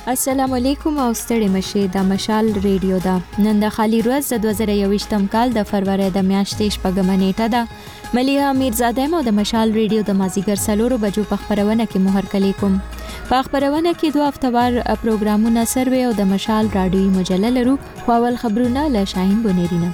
السلام علیکم او ستړي مشه د مشال ریډیو دا نن د خالی ورځ د 2021م کال د فروری د میاشتې شپږم نیټه ده. ملیحه میرزاده مو د مشال ریډیو د مازیګر سلورو بجو په خبرونه کې مهر کلی کوم. په خبرونه کې دوه هفتهوار پروګرامونه سروي او د مشال رادیوي مجله لرو. خو اول خبرونه له شاهین بونیرینه.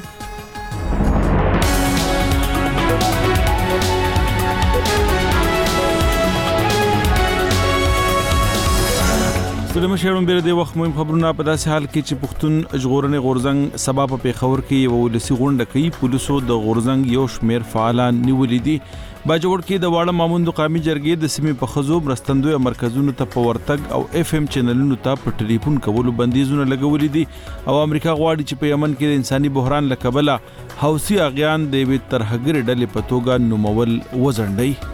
سلام شهرون بیر د وخت مهم خبرونه په داسې حال کې چې پښتون ژغورنې غورزنګ سبا په پیښور کې یو ولسی غونډه کوي. پولیسو د غورزنګ یو شمیر فعالان نیولې دي. باجوړ کې د واړه ماموند قومي جرګې د سیمې په خزو مرستندوی مرکزونو ته په ورتګ او اف ام چینلونو ته په ټلیفون کولو بندیزونه لګولې دي او امریکا غواړي چې په یمن کې د انساني بحران لکبله حوثي اغیان د وی ترهګر ډلې په توګه نومول وزنډي.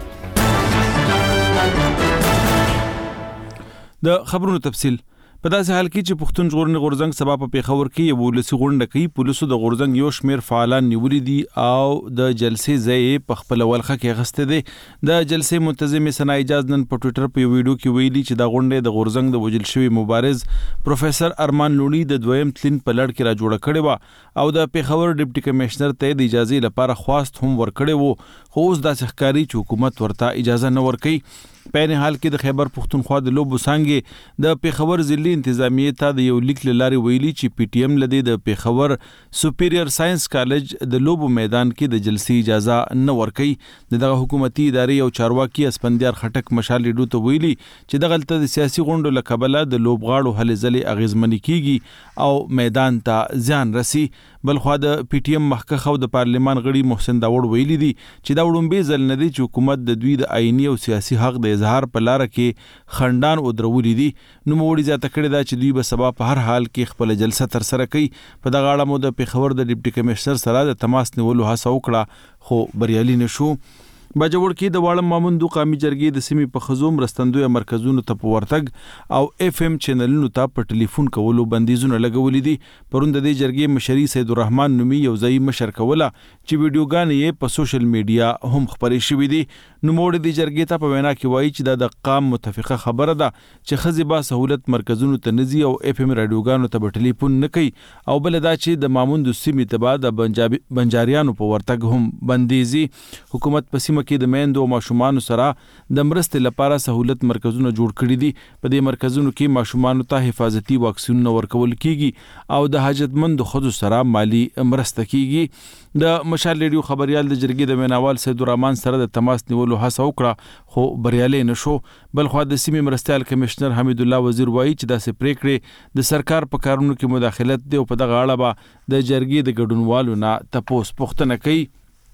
د خبرونو تفصیل په داسې حال کې چې پښتون ژغورنې غورزنګ سبا په پیښور کې یو ولسی غونډه کوي. پولیسو د غورزنګ یو شمیر فعالان نیولې دي او د جلسې ځای په خپل ولخه کې غسته دي. د جلسې منتظم سنا اجازه نن په ټوئیټر په ویډیو کې ویلي چې د غونډې د غورزنګ د وجل شوی مبارز پروفیسور ارمان لونی د دویم تلین په لړ کې را جوړه کړې و او د پیښور ډیپټي کمشنر ته د اجازه لپاره خواست هم ورکړې وو. خو اوس د ښکاری چې حکومت ورته اجازه نه ورکړي. په نه حال کې د خیبر پښتونخوا د لوبو څنګه د پیښور ضلعي انتظامیه ته د یو لیک لاري ویلي چې پی ټی ایم لدی د پیښور سپیریئر ساينس کالج د لوبو میدان کې د جلسې اجازه نه ورکړي. دغه حکومتي ادارې او چارواکي اسپندیار خټک مشال لیډو ته ویلي چې د غلطه د سیاسي غونډو لکبله د لوبغاړو هلې ځلې اغیزمنې کیږي او میدان ته ځان رسی. بلخوا د پی ټی ایم محقق او د پارلیمان غړي محسن داوړ ویلي دي چې دا وړومبه ځل نه دي چې حکومت د دوی د آئینی او سیاسي حق د اظهار په لار کې خندان او درولې دي. نو موړي ځاته کړی دا چې دوی به سبا په هر حال کې خپل جلسه تر سره کوي. په دغه اړه مو د پیښور د ډیپټي کمشنر سره د تماس نیولو هڅه وکړه خو بریالي نشو. باجوړ کې د واړه ماموند قومي جرګې د سیمې په خزو مرستندوی مرکزونو ته په ورتګ او اف ام چینلونو ته په ټلیفون کولو بندیزونه لګولې دي. پروند د جرګې مشري سید الرحمن نومي یو ځای مشر کوله چې ویډیوګان یې په سوشل میډیا هم خبرې شوې دي. نو موړ د جرګې ته په وینا کې وایي چې د قام متفقه خبره ده چې خزي با سہولت مرکزونو ته نزي او اف ام رادیوګانو ته په ټلیفون نه کوي او بل دا چې د ماموند سیمې ته بعد بنجاریانو په ورتګ هم بندیزي. حکومت په کې د میندو او ماشومانو سره د مرستې لپاره سہولت مرکزونه جوړ کړي دي. په دې مرکزونو کې ماشومانو ته حفاظتي واکسینونه ورکول کیږي او د حاجتمند خود سره مالی مرسته کیږي. د مشال ریډیو خبريال د جرګې د میناوال سید الرحمن سره د تماس نیولو هڅه وکړه خو بریالي نشو. بلخوا د سیمې مرستیال کمشنر حمید الله وزیر وایي چې داسې پریکړې د سرکار په کارونو کې مداخلت دی او په دغه اړه به د جرګې د ګډونوالو نه تپوس پوښتنه کوي.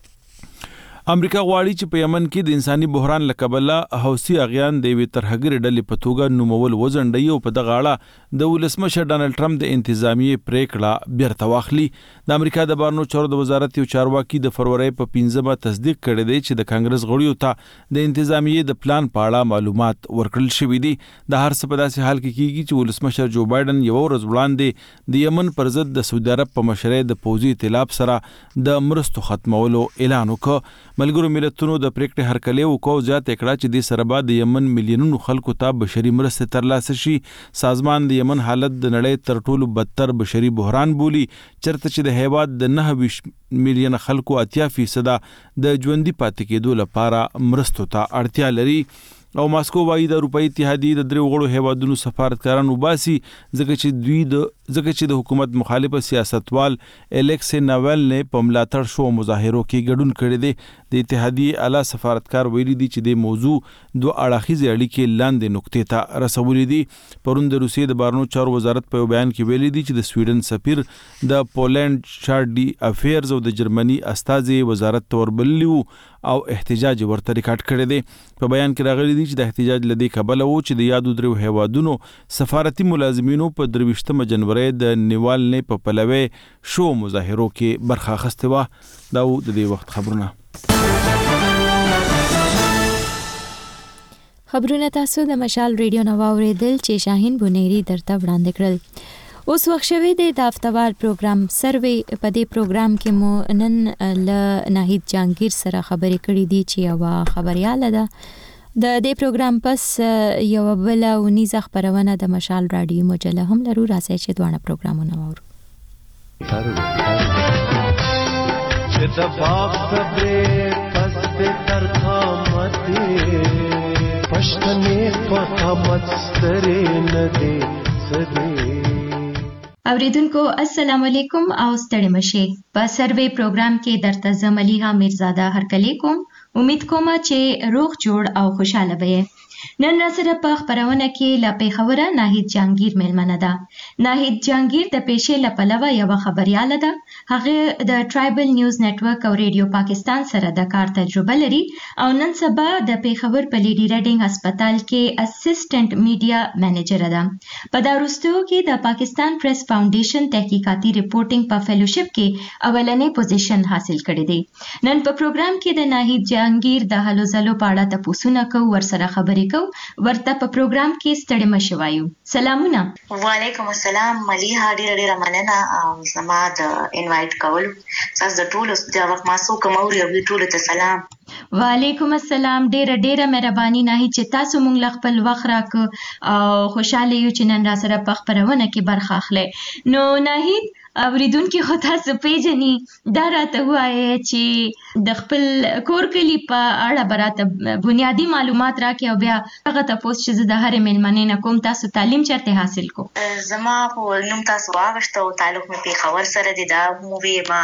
امریکا غواړي چې په یمن کې د انساني بحران لکبله حوثي اغیان د وی ترهګر ډلې په توګه نومول وزنډي او په دغه اړه د ولسمشر ډانلډ ټرمپ د انتظامیه پریکړه بیرته واخلي. د امریکا د بهرنیو چارو د وزارت یو چارواکي د فروری په 15مه تصدیق کړی دی چې د کانګرس غړیو ته د انتظامیه د پلان په اړه معلومات ورکړل شوې دي. د هر څه په داسې حال کې کیږي چې ولسمشر جو بایدن یو ورځ وړاندې د یمن پر ضد د سعودي عرب په مشرۍ د پوځي ائتلاف سره د مرستو ختمولو اعلان وکړ. ملګرو ملتونو د پریکړې هرکلی وکړ زیات کړه چې د سربا د یمن میلیونونو خلکو ته بشري مرسته ترلاسه شي. سازمان د یمن حالت د نړۍ تر ټولو بدتر بشري بحران بولی چرته چې د هیواد د 9 میلیون خلکو 80% د ژوندۍ پاتې کېدو لپاره مرستو ته اړتیا لري. او ماسکو وايي د اروپאי اتحادیه د درې وګړو هیوادونو سفارتکاران وباسي ځکه چې د حکومت مخالف سیاستوال الیکس ناوالنی په ملاتړ شو مظاهرو کې ګډون کړی دی. د اتحادیه اعلی سفارتکار ویلي دی چې د موضوع دوه اړخیزې اړیکې لاندې نقطې ته رسولې دي. پرون د روسیې د بهرنیو چارو وزارت په بیان کې ویلي دی چې د سویډن سفیر د پولند شارډي افیرز او د جرمني استازي وزارت توربللی او احتجاج ورته ریکارډ کړی دی. په بیان کې راغلی دی چې د احتجاج لدی کبله وو چې د یادو درو هیوادونو سفارتي ملازمینو په 23 جنوري د نیوالنی په پلوي شو مظاهرو کې برخه اخیسته و. دا د دې وخت خبرونه. خبرونه تاسو د مشال ریډیو نو اوریدل چې شاهین بونیری درته وړاندې کړل. اوس وخت شوی دی د هفتهوار پروګرام سروي. په دې پروګرام کې مو نن له ناهید جانگیر سره خبرې کړې دي چې یو خبرياله ده د دې پروګرام پس یو بل ونیزه خبرونه د مشال رادیو مجله هم لرو، راځي چې دوه پروګرامونه وورو. چې د باغ صبرې پس د ترخامتې پښتنې په خامت سترې نه دې سدې. اوریدونکو السلام علیکم او ستړي مشه. په سروې پروګرام کې درته زملیها میرزاده هرکلی کوم. امید کوم چې روغ جوړ او خوشاله به. نن سره په خبرونه کې لا پیښوره ناهید جهانگیر ملمنه ده. ناهید جهانگیر د پیښې لپاره یو خبرياله ده. هغه د ټرایبل نیوز نتورک او ریډیو پاکستان سره د کار تجربه لري او نن سبا د پیښور په لیډي ریډینګ هسپتال کې اسسټنټ میډیا منیجر ده. په داروستو کې د پاکستان پریس فاونډیشن تحقیقاتي ریپورټینګ په فیلوشپ کې اولنې پوزیشن حاصل کړی دی. نن په پروګرام کې د ناهید جهانگیر د هلو زلو په اړه تاسو کو ورسره خبرې ورته په پروګرام کې ستړي مشه وایو. سلامونه. وعلیکم السلام ملیحه، ډیره مننه او زما د انوایټ کول. تاسو د ټولو د وخت ماسو کوموري او ټولو ته سلام. وعلیکم السلام. ډیره مهرباني نه چې تاسو مونږ خپل وخت راک او خوشاله یو چې نن را سره په خبرونه کې برخه اخلي. نو ناهید اوریدونکو خو تاسو پیژني، دا راته وایي چې د خپل کور کلی په اړه براته بنیادی معلومات راکې او بیا هغه تاسو چې د هر ملمنې نه کوم تاسو تعلیم چرته حاصل کو. زما خو نوم تاسو واغشته او تعلق مې په خبر سره دی. دا مووی ما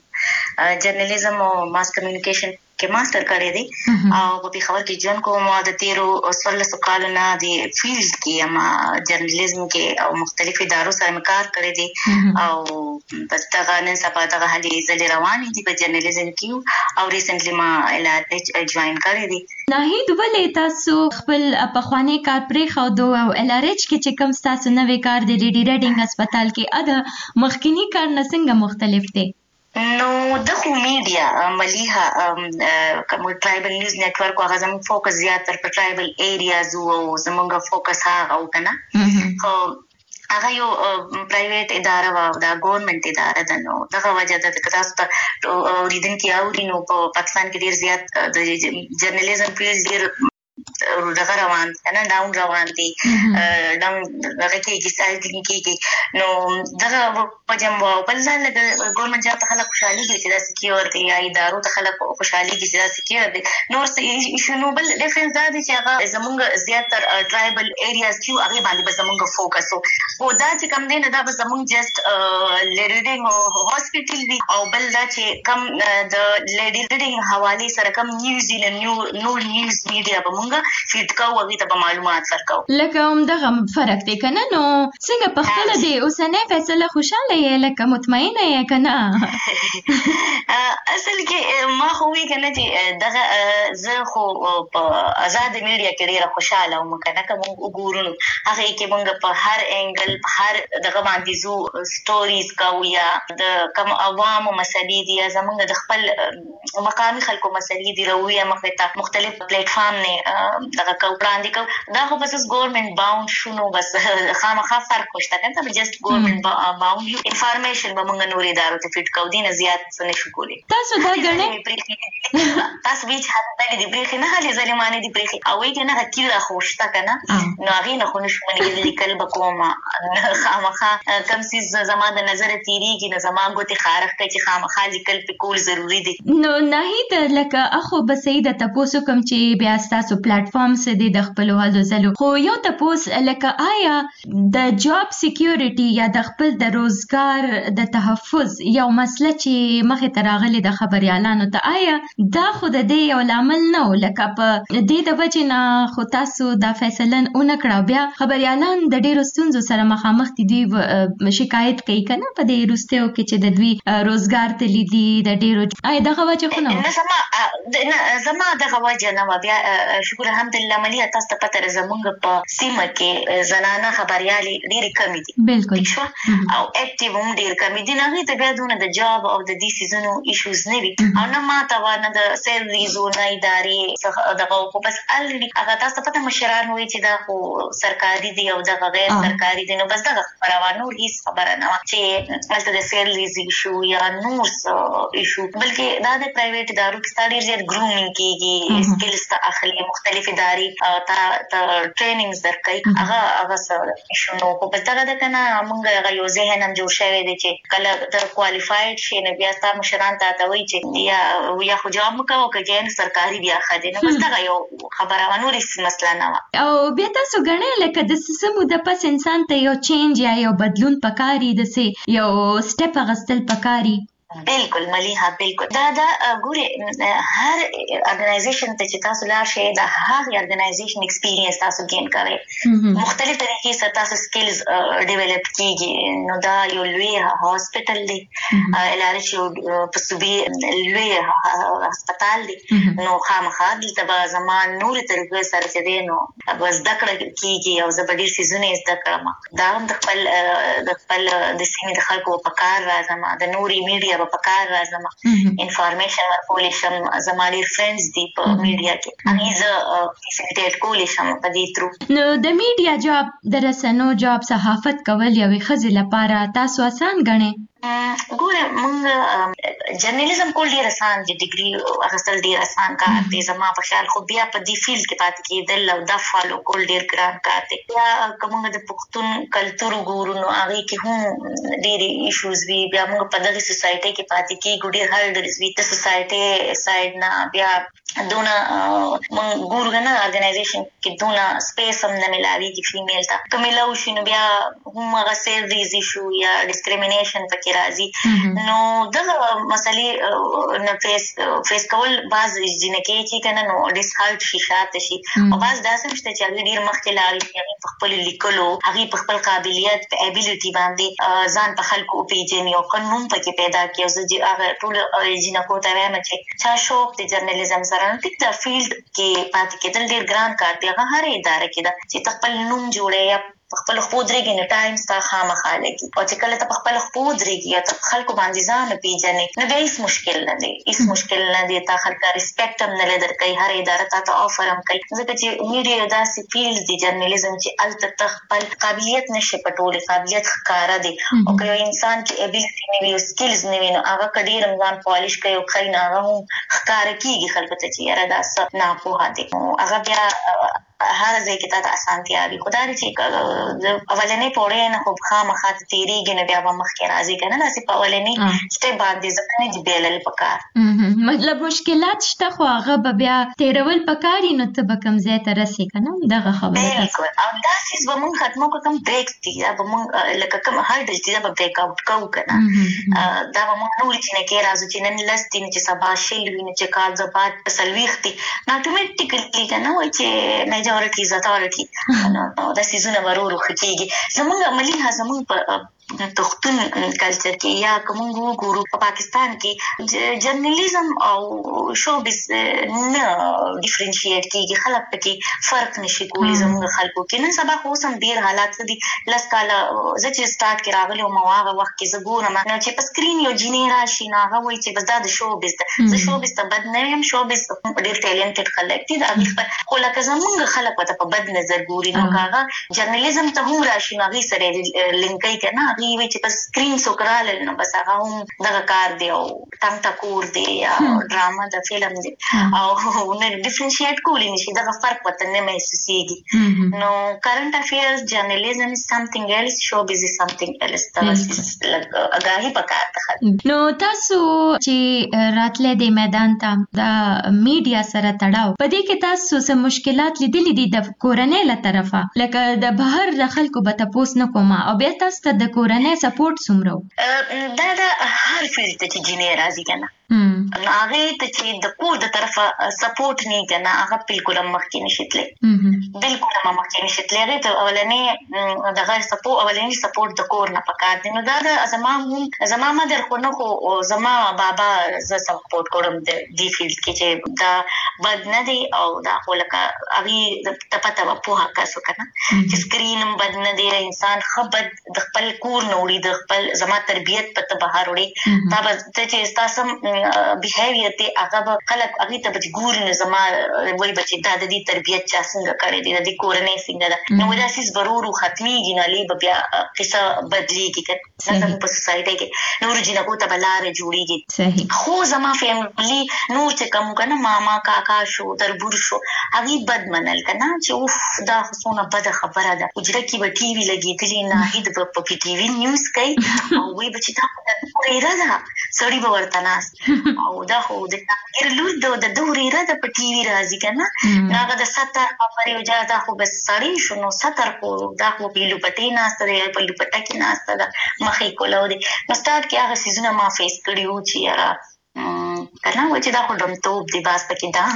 جرنالیزم او ماس کمیونیکیشن کې ماستر کړی دی او په خبر کې جون کوم د 13 کالو نه دی فیلډ کې ما جرنالیزم کې او مختلف ادارو سره کار کړی دی او بس دا نن سبا دا هلي زلي روانې دي په جرنالیزم کې او ریسنټلی ما LRH جوائن کړی دی. ناهید ولې تاسو خپل پخوانی کار پرې خو دو او LRH کې چې کوم تاسو نوې کار دی لیډي ریډینګ هسپتال کې اده مخکینی کار نه څنګه مختلف دی؟ نو د خو میډیا ملیحه کوم ټرایبل نیوز نتورک هغه زموږ فوکس زیات تر په ټرایبل ایریاز او زموږ فوکس هغه او کنه خو هغه یو پرایویټ اداره وا دا ګورنمنت اداره ده. نو دغه وجه ده چې تاسو ته ریډینګ کې اورینو په پاکستان کې ډیر زیات د جرنالیزم فیلډ ډیر دغه روان کنه ډاون روان دي ډاون دغه کې سایډ کې نو دغه په جنبه بل ځل د ګورنمنت جاب ته خلک خوشحالي کې چې دا سکیورټي یا ادارو ته خلک خوشحالي کې چې دا سکیورټي نور څه ایشو نو بل ډیفرنس دا دي چې هغه زمونږ زیاتره ټرایبل ایریاز کې هغه باندې به زمونږ فوکس او دا چې کم دی نه دا به زمونږ جست لیډینګ او هاسپټل وی او بل دا چې کم د لیډینګ حواله سره کم نیوزیلند نیوز میډیا به مونږ فیډ کوو او ته معلومات ورکو. لکه دغه فرق دی کنه. نو څنګه په خپل دی اوسنۍ فیصله خوشاله یې لکه مطمئنه یې کنه؟ اصل کې ما خو وی کنه چې دغه زه خو په آزاد میډیا کې ډیره خوشاله وم کنه کوم وګورم هغه کې مونږ په هر انګل په هر دغه باندې زو سټوریز کوو یا د کوم عوامو مسلې دي یا زمونږ د خپل مقامي خلکو مسلې دي رویه مخته مختلف پلیټ فارم نه دغه کو وړاندې کو. دا خو بس ګورنمنت باوند شونو بس خامخا فرق خوشته کنه ته جست ګورنمنت باوند انفارمیشن به مونږ نور ادارو ته فیټ کو دي نه زیات څه نشو کولی. تاسو دا غنه تاسو ویچ حتی د بریخي نه هلي ظالمانه دي بریخي او وی نه کله خوشته کنه نو هغه نه خو نشو منګل لیکل بکوما خامخا کم سیز زما د نظر تیریږي نه زما ګوتې خارخ کوي چې خامخا لیکل په کول ضروری دي. نو ناهید لکه اخو بسید تاسو کوم چې بیا تاسو پلیټ فارم سه د خپل هلو زلو خو یو تاسو لکه آیا د جاب سکیورټي یا د خپل د روزګار د تحفظ یو مسله چې مخه تراغلي د خبريالانو ته آیا دا خود دې یو لامل نه لکه په دې د وجه نه خو تاسو دا فیصله اونکړه بیا خبريالان د ډیرو ستونزو سره مخامخ دي شکایت کوي کنه په دې روستیو کې چې د دوی روزګار ته لیدي د ډیرو آیا دغه وجه خو نه زما دغه وجه نه بیا شکر الحمدلله ملي تاسو ته پته زمونږ په سیمه کې زنانه خبريالي ډېر کم دي بالکل او اکټیو هم ډېر کم دي نه ته بیا دونه د جاب او د دې سیزونو ایشوز نه وي او نه ما ته ونه د سیلریز او نه ادارې دغه خو بس الډي هغه تاسو پته مشران وي چې دا خو سرکاري دي او دغه غیر سرکاري دي نو بس دغه خبره هیڅ خبره نه چې مثلا د سیلریز ایشو یا نور ایشو بلکې دا د پرایویټ ادارو کې ډېر زیات ګرومینګ کیږي سکلز ته اخلي مختلف ادارې ته ټریننګز درکړي هغه څه شنو په پټه ده کنه موږ یو ذهن هم جوړ شوی دی چې کله د کوالیفاید شي نه بیا تاسو مشران ته وایي چې یا خو جواب مکو کېږي سرکاري بیا خدای نه بس دا یو خبره ونوري مسله نه او بیا تاسو غنئ لکه د سیستم د پس انسان ته یو چینج یا یو بدلون پکاري د سي یو سټپ غستل پکاري بالکل مليحه بالکل دا ګوري هر ارګنایزیشن ته چې تاسو لا شي دا هر ارګنایزیشن ایکسپیرینس تاسو گین کوي مختلف طریقې سره تاسو سکلز ډیولپ کیږي نو دا یو لوی هاسپټل دی الارش یو پسوبي لوی هسپتال دی نو خامخا د زمان نور طریقې سره چې دی نو بس دکړه کیږي او زبردي سيزونه زده کړم دا هم د خپل د سیمې د خلکو په کار راځم د نوري میډیا په کار راځم انفارمیشن ورکول شم زموږ فرندز دی په میډیا کې هغه فیسیلیټیټ کول شم په دې ترو نو د میډیا جاب د رسنو جاب صحافت کول یو خزل لپاره تاسو آسان غنئ ګوره مونږ جرنالیزم کول ډیر آسان دي ډیګري اخیستل ډیر آسان کار دی زما په خیال خو بیا په دې فیلډ کې پاتې کېدل او د فالو کول ډیر ګران کار دی یا کومه د پښتون کلچر ګورو نو هغه کې هم ډیر ایشوز وی بیا موږ په دغه سوسایټي کې پاتې کېږو ډیر هرډلز وی ته سوسایټي سایډ نه بیا دونه مونږ ګورو نه ارګنایزیشن کې دونه سپیس هم نه ملاوي کی فیمیل ته کوملاو شنو بیا هم هغه سیلریز ایشو یا ډیسکریمینیشن پکې راځي نو دغه مسلې نه فیس کول باز جنکه چې کنه نو ډیسهالټ شي شاته شي او باز داسم شته چې ډیر مخکې لاړ په خپل لیکلو هغه په خپل قابلیت په ابیلیټي باندې ځان په خلکو پیژني او قانون پکې پیدا کړي او چې هغه ټول جنکو ته وایم چې چا شوق د جرنالیزم سره ټیک د فیلډ کې پاتې کېدل ډیر ګران کار دی هغه هر اداره کې دا چې خپل نوم جوړي یا خپل خود رېګي نه ټایم ستا خامخا لګي او چې کله ته خپل خود رېګي یا ته خلکو باندې ځان پیژنې نو به هیڅ مشکل نه دی هیڅ مشکل نه دی تا خلک ریسپیکټ هم نه لري کوي هر اداره ته افر هم کوي ځکه چې میډیا داسې فیلډ دی جرنالیزم چې الته خپل قابلیت نشي پټولې قابلیت ښکارا دی او که یو انسان چې ابیلیټي نه وي سکلز نه وي نو هغه کډیر رمضان پالیش کوي او خای نه هغه ښکارا کیږي خلکو ته چې یاره دا څه نه پوهه دي هغه بیا هر ځای کې تا اسانتیا وي خدای چې اولنې پوره نه خو خامخا تیریږي نه بیا به مخکې راځي کنه داسې په اولنې سټیپ باندې ځکه نه بیلل پکار مطلب مشکلات شته خو هغه بیا تیرول پکاري نو ته به کم ځای ته رسې کنه دغه خبره بالکل او دا چې به مونږ ختمو کوم بریک دی دا به مونږ لکه کوم هر ډول چې به بریک اوټ کوو کنه دا به مونږ نور چې نه کې راځو چې نن لس دین چې سبا شل ویني چې کال زبات سلويختي نو اتوماتیکلی کنه وای چې majority is authority نو دا سيزونه ورورو خکېږي زمونږ عملي هزمون په پښتون کلچر کې یا کوم ګورو په پاکستان کې جرنالیزم او شوبز نه ډیفرنشیټ کیږي خلک پکې فرق نشي کولی زموږ خلکو کې نن سبا خو سم ډیر حالات دي لس کاله چې سٹارټ کې راغلی او مواغه وخت کې زګورم نو چې په سکرین یو جینې راشي نو هغه وایي چې بس دا د شوبز ده زه شوبز ته بد نه یم شوبز ډیر ټیلنټډ خلک دي دا خو لکه زموږ خلک ته په بد نظر ګوري نو هغه جرنالیزم ته هم راشي نو هغه سره لینکای کنه وی چې په سکرین سوکرال نو بس هغه هم دغه کار دی او ټنګ ټکور دی یا ډراما د فلم دی او نه ډیفرنشیټ کولی نشي دغه فرق پته نه محسوسيږي نو کرنٹ افیرز جرنالیزم از سمثینګ ایلس شوبز از سمثینګ ایلس تاسو اگاهی پکار نو تاسو چې راتله د میدان ته د میډیا سره تړاو په دې کې تاسو سم مشکلات لیدلې دي د کورنۍ له طرفه لکه د بهر د خلکو به تاسو نه کومه او بیا تاسو د کورنۍ سپورټ سمرو دا هر فیلډ ته چې جنې راځي کنه هغه ته چې د کور د طرفه سپورټ نه کنه هغه بالکل مخکې نشیتلې بالکل مخکې نشیتلې هغه ته اولنې دغه سپورټ اولنې سپورټ د کور نه پکار دي نو دا زما مدر خو نه خو زما بابا ز سپورټ کوم د دې فیلډ کې چې دا بد نه دی او دا خو لکه هغه ته پته په هغه څه کنه چې سکرین بد نه دی انسان خبر د خپل کور نوړي د خپل زما تربيت په بهر وړي دا ته چې تاسو بیهیویر دی هغه خلک هغه ته ګوري نو زما وای بچی دا د دې تربیت چا څنګه کړې دي د دې کورنۍ څنګه ده نو دا سیس ضرورو ختميږي نه لې بیا قصه بدليږي که څنګه په سوسايټي کې نور جنکو ته بلاره جوړيږي صحیح خو زما فیملی نور چې کوم کنه ماما کاکا شو تربور شو هغه بد منل کنه چې اوف دا خصونه بد خبره ده وجره کې به ټي وي لګېدلې نه هید په ټي وي نیوز کوي او وی بچی دا ډیره ده سړی به ورته ناس او دا خو د لور د دوري را د په ټي وي راځي کنه هغه د 70 خبرې وجا دا خو بس سړی شنو 70 کو دا خو په لوپټې ناست دی په لوپټه کې ناست ده مخې کولاو دي مستاد کې هغه سيزونه ما فیس کړیو چې یاره کنه و چې دا خو دم توپ دی باس پکې دا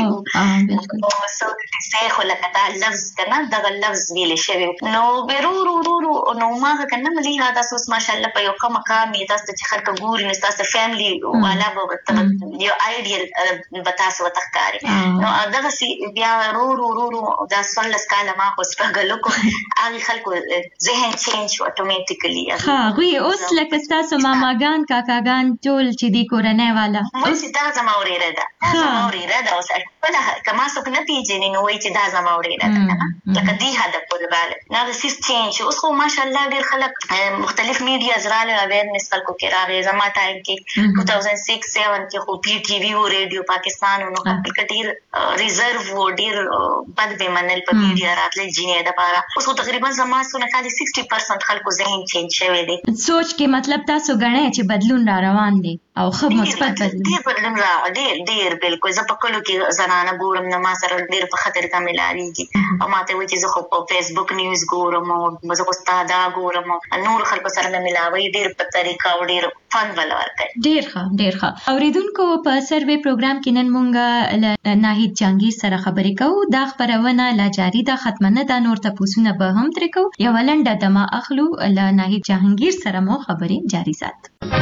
او سو څه خو لکه دا لفظ کنه دا لفظ ویل شوی نو ورو نو ما کنه ملي دا سوس ماشاءالله په یو کومه کامې تاسو چې خلک ګوري نو تاسو فیملی والا به یو ایډیل بتاسو وتخکاری نو دا سي بیا ورو دا سولس کاله ما خو سپغلو کو هغه خلکو ذهن چینج اتوماتیکلی ها وی اوس لکه تاسو ماماګان کاکاګان ټول چې دی کورنۍ والا اوس دا زما اورېره ده اوس کله کما څوک نه پیژني نو وایي چې دا زما اورېره ده لکه دې هدف ورباله نو د سیس چینج اوس خو ماشاءالله ډېر خلک مختلف میډیا زراله اویرنس خلکو کې راغی زما ټایم کې 2006-7 کې خو پی ټي وی او ریډیو پاکستان نو خلک ډېر ریزرو ډېر بد به منل په میډیا راتلل جینې د پاره اوس تقریبا زما سونه خالي 60% خلکو ذهن چینج شوی دی سوچ کې مطلب تاسو غنئ چې بدلون را روان دی او خو مثبت بدلون را ډېر بالکل زه په کلو کې زنانه ګورم نو ما سره ډېر په خطر کې ملاريږي او ماته وایي چې زه خو په فیسبوک نیوز ګورم او زه خو ستاده ګورم نور خلکو سره مې ملاوي ډېر په طریقه او ډېر فن ولور کوي ډېر ښه اوریدونکو په سروې پروګرام کې نن مونږه ناهید جهانگیر سره خبرې کوو دا خبرونه لا جاری ده ختم نه ده نور تاسو به هم تر کو یو لنډه دمه اخلو ناهید جهانگیر سره مو خبرې جاری سات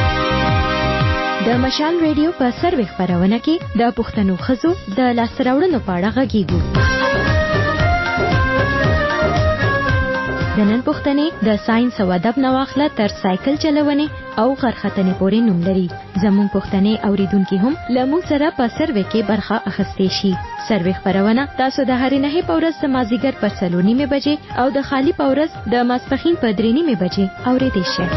د مشال ریډیو په سروې خبرونه کې د پښتنو خزو د لاسراوړنو په اړه غږیږو د نن پښتنې د ساينس او ادب نواخله تر سایکل چلونې او غرختنې پورې نوم لري زموږ پښتنې اوریدونکو هم لمو سره په سروې کې برخه اخیستې شي سروې خبرونه تاسو د هرې نه په ورځ مازیګر په 3:30 بجې او د خالی په ورځ د ماسپخین په 3:30 بجې اورېدئ شئ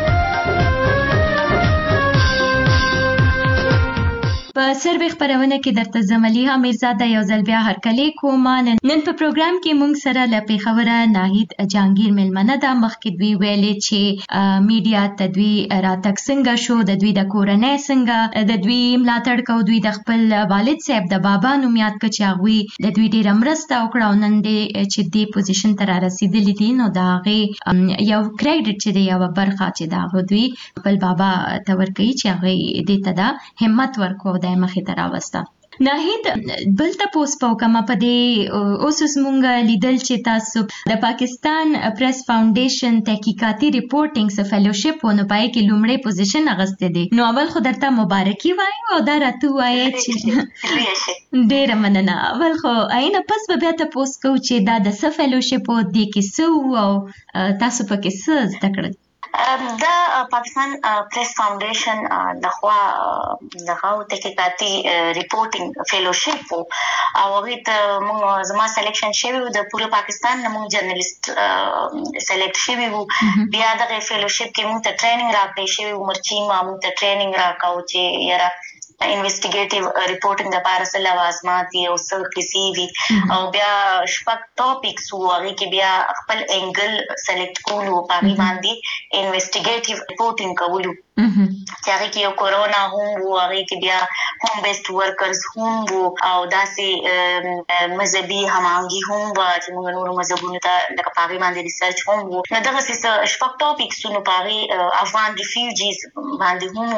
په سروې خبرونه کې درته زملیها میرزاده یو ځل بیا هرکلی کوم نن په پروګرام کې مونږ سره ل پیښوره ناهید جهانگیر ملمنه د مخکې دوی ویلې چې میډیا تدوی راتک څنګه شو د دوی د کورنۍ څنګه د دوی ملاتړ کو دوی د خپل والد صاحب د بابا نوم یاد کړ چې هغه د دوی ډیر مرسته وکړه او نن دې چې دې پوزیشن ته رسیدلې دي نو دا یو کریډټ چې دی یو برخه چې دا دوی خپل بابا ته ورکړي چې هغه دې ته دا همت ورکو مخې ته راوسته ناهید بل تاسو په کومه په دې اوس مونږ لیدل چې تاسو د پاکستان پریس فاونډیشن تحقیقاتي ریپورټینګ فیلوشپ ونه پای کې لومړی پوزیشن اغسته دي نو اول خو درته مبارکي وایم او دا راته وایي چې ډېر مننه اول خو عین پس به بیا تاسو کو چې دا د فیلوشپ دی کې سو او تاسو په کې څه زده کړل دا پاکستان پریس فاونډیشن دغه تحقیقاتي ریپورټینګ فیلوشپ او هغه ته موږ زما سلیکشن شوی د پوره پاکستان موږ جرنالست سلیکټ شوی وو بیا د فیلوشپ کې موږ ته ټریننګ راکړی شوی مرچی موږ ته ټریننګ راکاو چې یاره انویسټیګیټیو ریپورټینګ د پاره سره لوازمات او څه کیسې وی او بیا شپږ ټاپکس وو هغه کې بیا خپل انګل سلیکټ کولو په باندې انویسټیګیټیو ریپورټینګ کولو چې هغه کې یو کورونا هم وو هغه کې بیا هوم بیسډ ورکرز هم وو او داسې مذهبي هماهنګي هم وو چې موږ نور مذهبونو ته لکه په باندې ریسرچ هم وو نو دغه شپږ ټاپکس نو په افغان ریفیوجیز باندې هم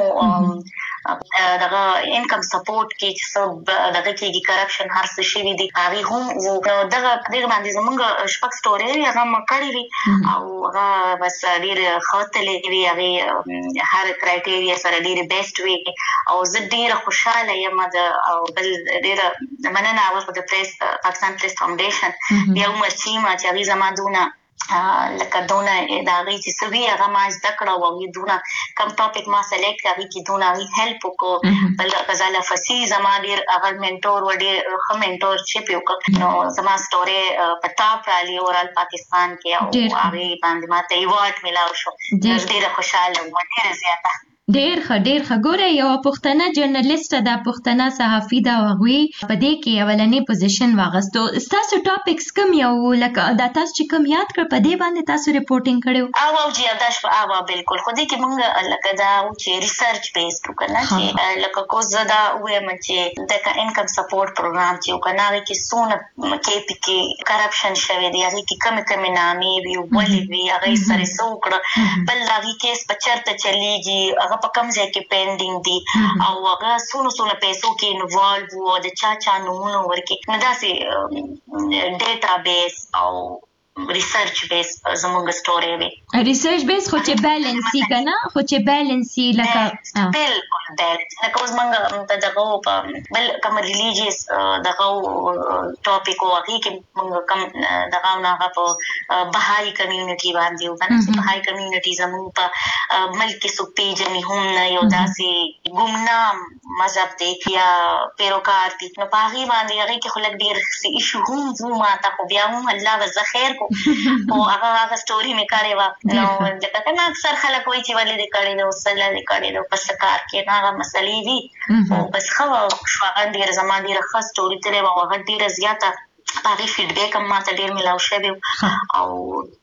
دغه انکم سپورټ کې چې دغه کې کرپشن هر څه شي دي هغه هم دغه باندې زمونږ شپږ سټوري هغه مکړې وي او هغه بس ډېر خاطلې وي هغه هر کرایټیریا سره ډېر بیسټ وي او زه ډېر خوشاله یم او بل ډېر مننه او د پریس پاکستان پریس فاونډیشن بیا عمر چیما چې هغه زمادونه لکه دونه دا غي چې سوي هغه ما زده کړو او دونه کم ټاپک ما سلیکټ کړی چې دونه غي هیلپ وکړو بل غزاله فصیح زما ډیر هغه منټور وړي خو منټور شپ وکړ نو زما ستوري په ټاپ رالي اورال پاکستان کې او هغه باندې ماته ایوارډ ملاو شو ډیر خوشاله وم ډیر زیاته ډیر ښه ګوره یو پښتنه جرنالست دا پښتنه صحافي دا وغوي په دې کې اولنې پوزیشن واغستو تاسو ټاپکس کوم یو لکه دا تاسو چې کوم یاد کړ په دې باندې تاسو ریپورټینګ کړو او جی داش په بالکل خو دې کې مونږ لکه دا چې ریسرچ بیس وکړه چې لکه کو زدا وې چې د انکم سپورټ پروګرام چې وکړه کې سونه کې کې کرپشن شوی دی هغه کې کم نامې وی ولې وی هغه سره سوکړه بل هغه کیس په چرته چلیږي هغه په کوم ځای کې پینډینګ دي او هغه سونه پیسو کې انوالو وو د چا نومونه ورکې نو داسې ډیټا بیس او ریسرچ بیس زموږ سټوري وي ریسرچ بیس خو چې بیلانسي کنه خو چې بیلانسي لکه بالکل بیلانس لکه اوس موږ ته دغه بل کوم ریلیجیس دغه ټاپک او هغه کې موږ کوم دغه نه په بهاي کمیونټي باندې وکړو چې بهاي کمیونټي زموږ په ملک کې سو پیجنې هم نه یو داسې ګمنام مذهب دی یا پیروکار دي نو په هغه باندې هغه کې خلک ډیر ایشو هم وو ماته خو بیا هم الله وزخیر او هغه سټوري مې کړې و نو لکه کنه اکثر خلک وایي چې ولې دې کړې نو سره دې کړې نو پس کار کې هغه مسلې دي او بس خو هغه ډیر زما ډیر ښه سټوري ترې و هغه ډیر زیاته هغه فیډبیک هم ماته ډیر ملاو شوی او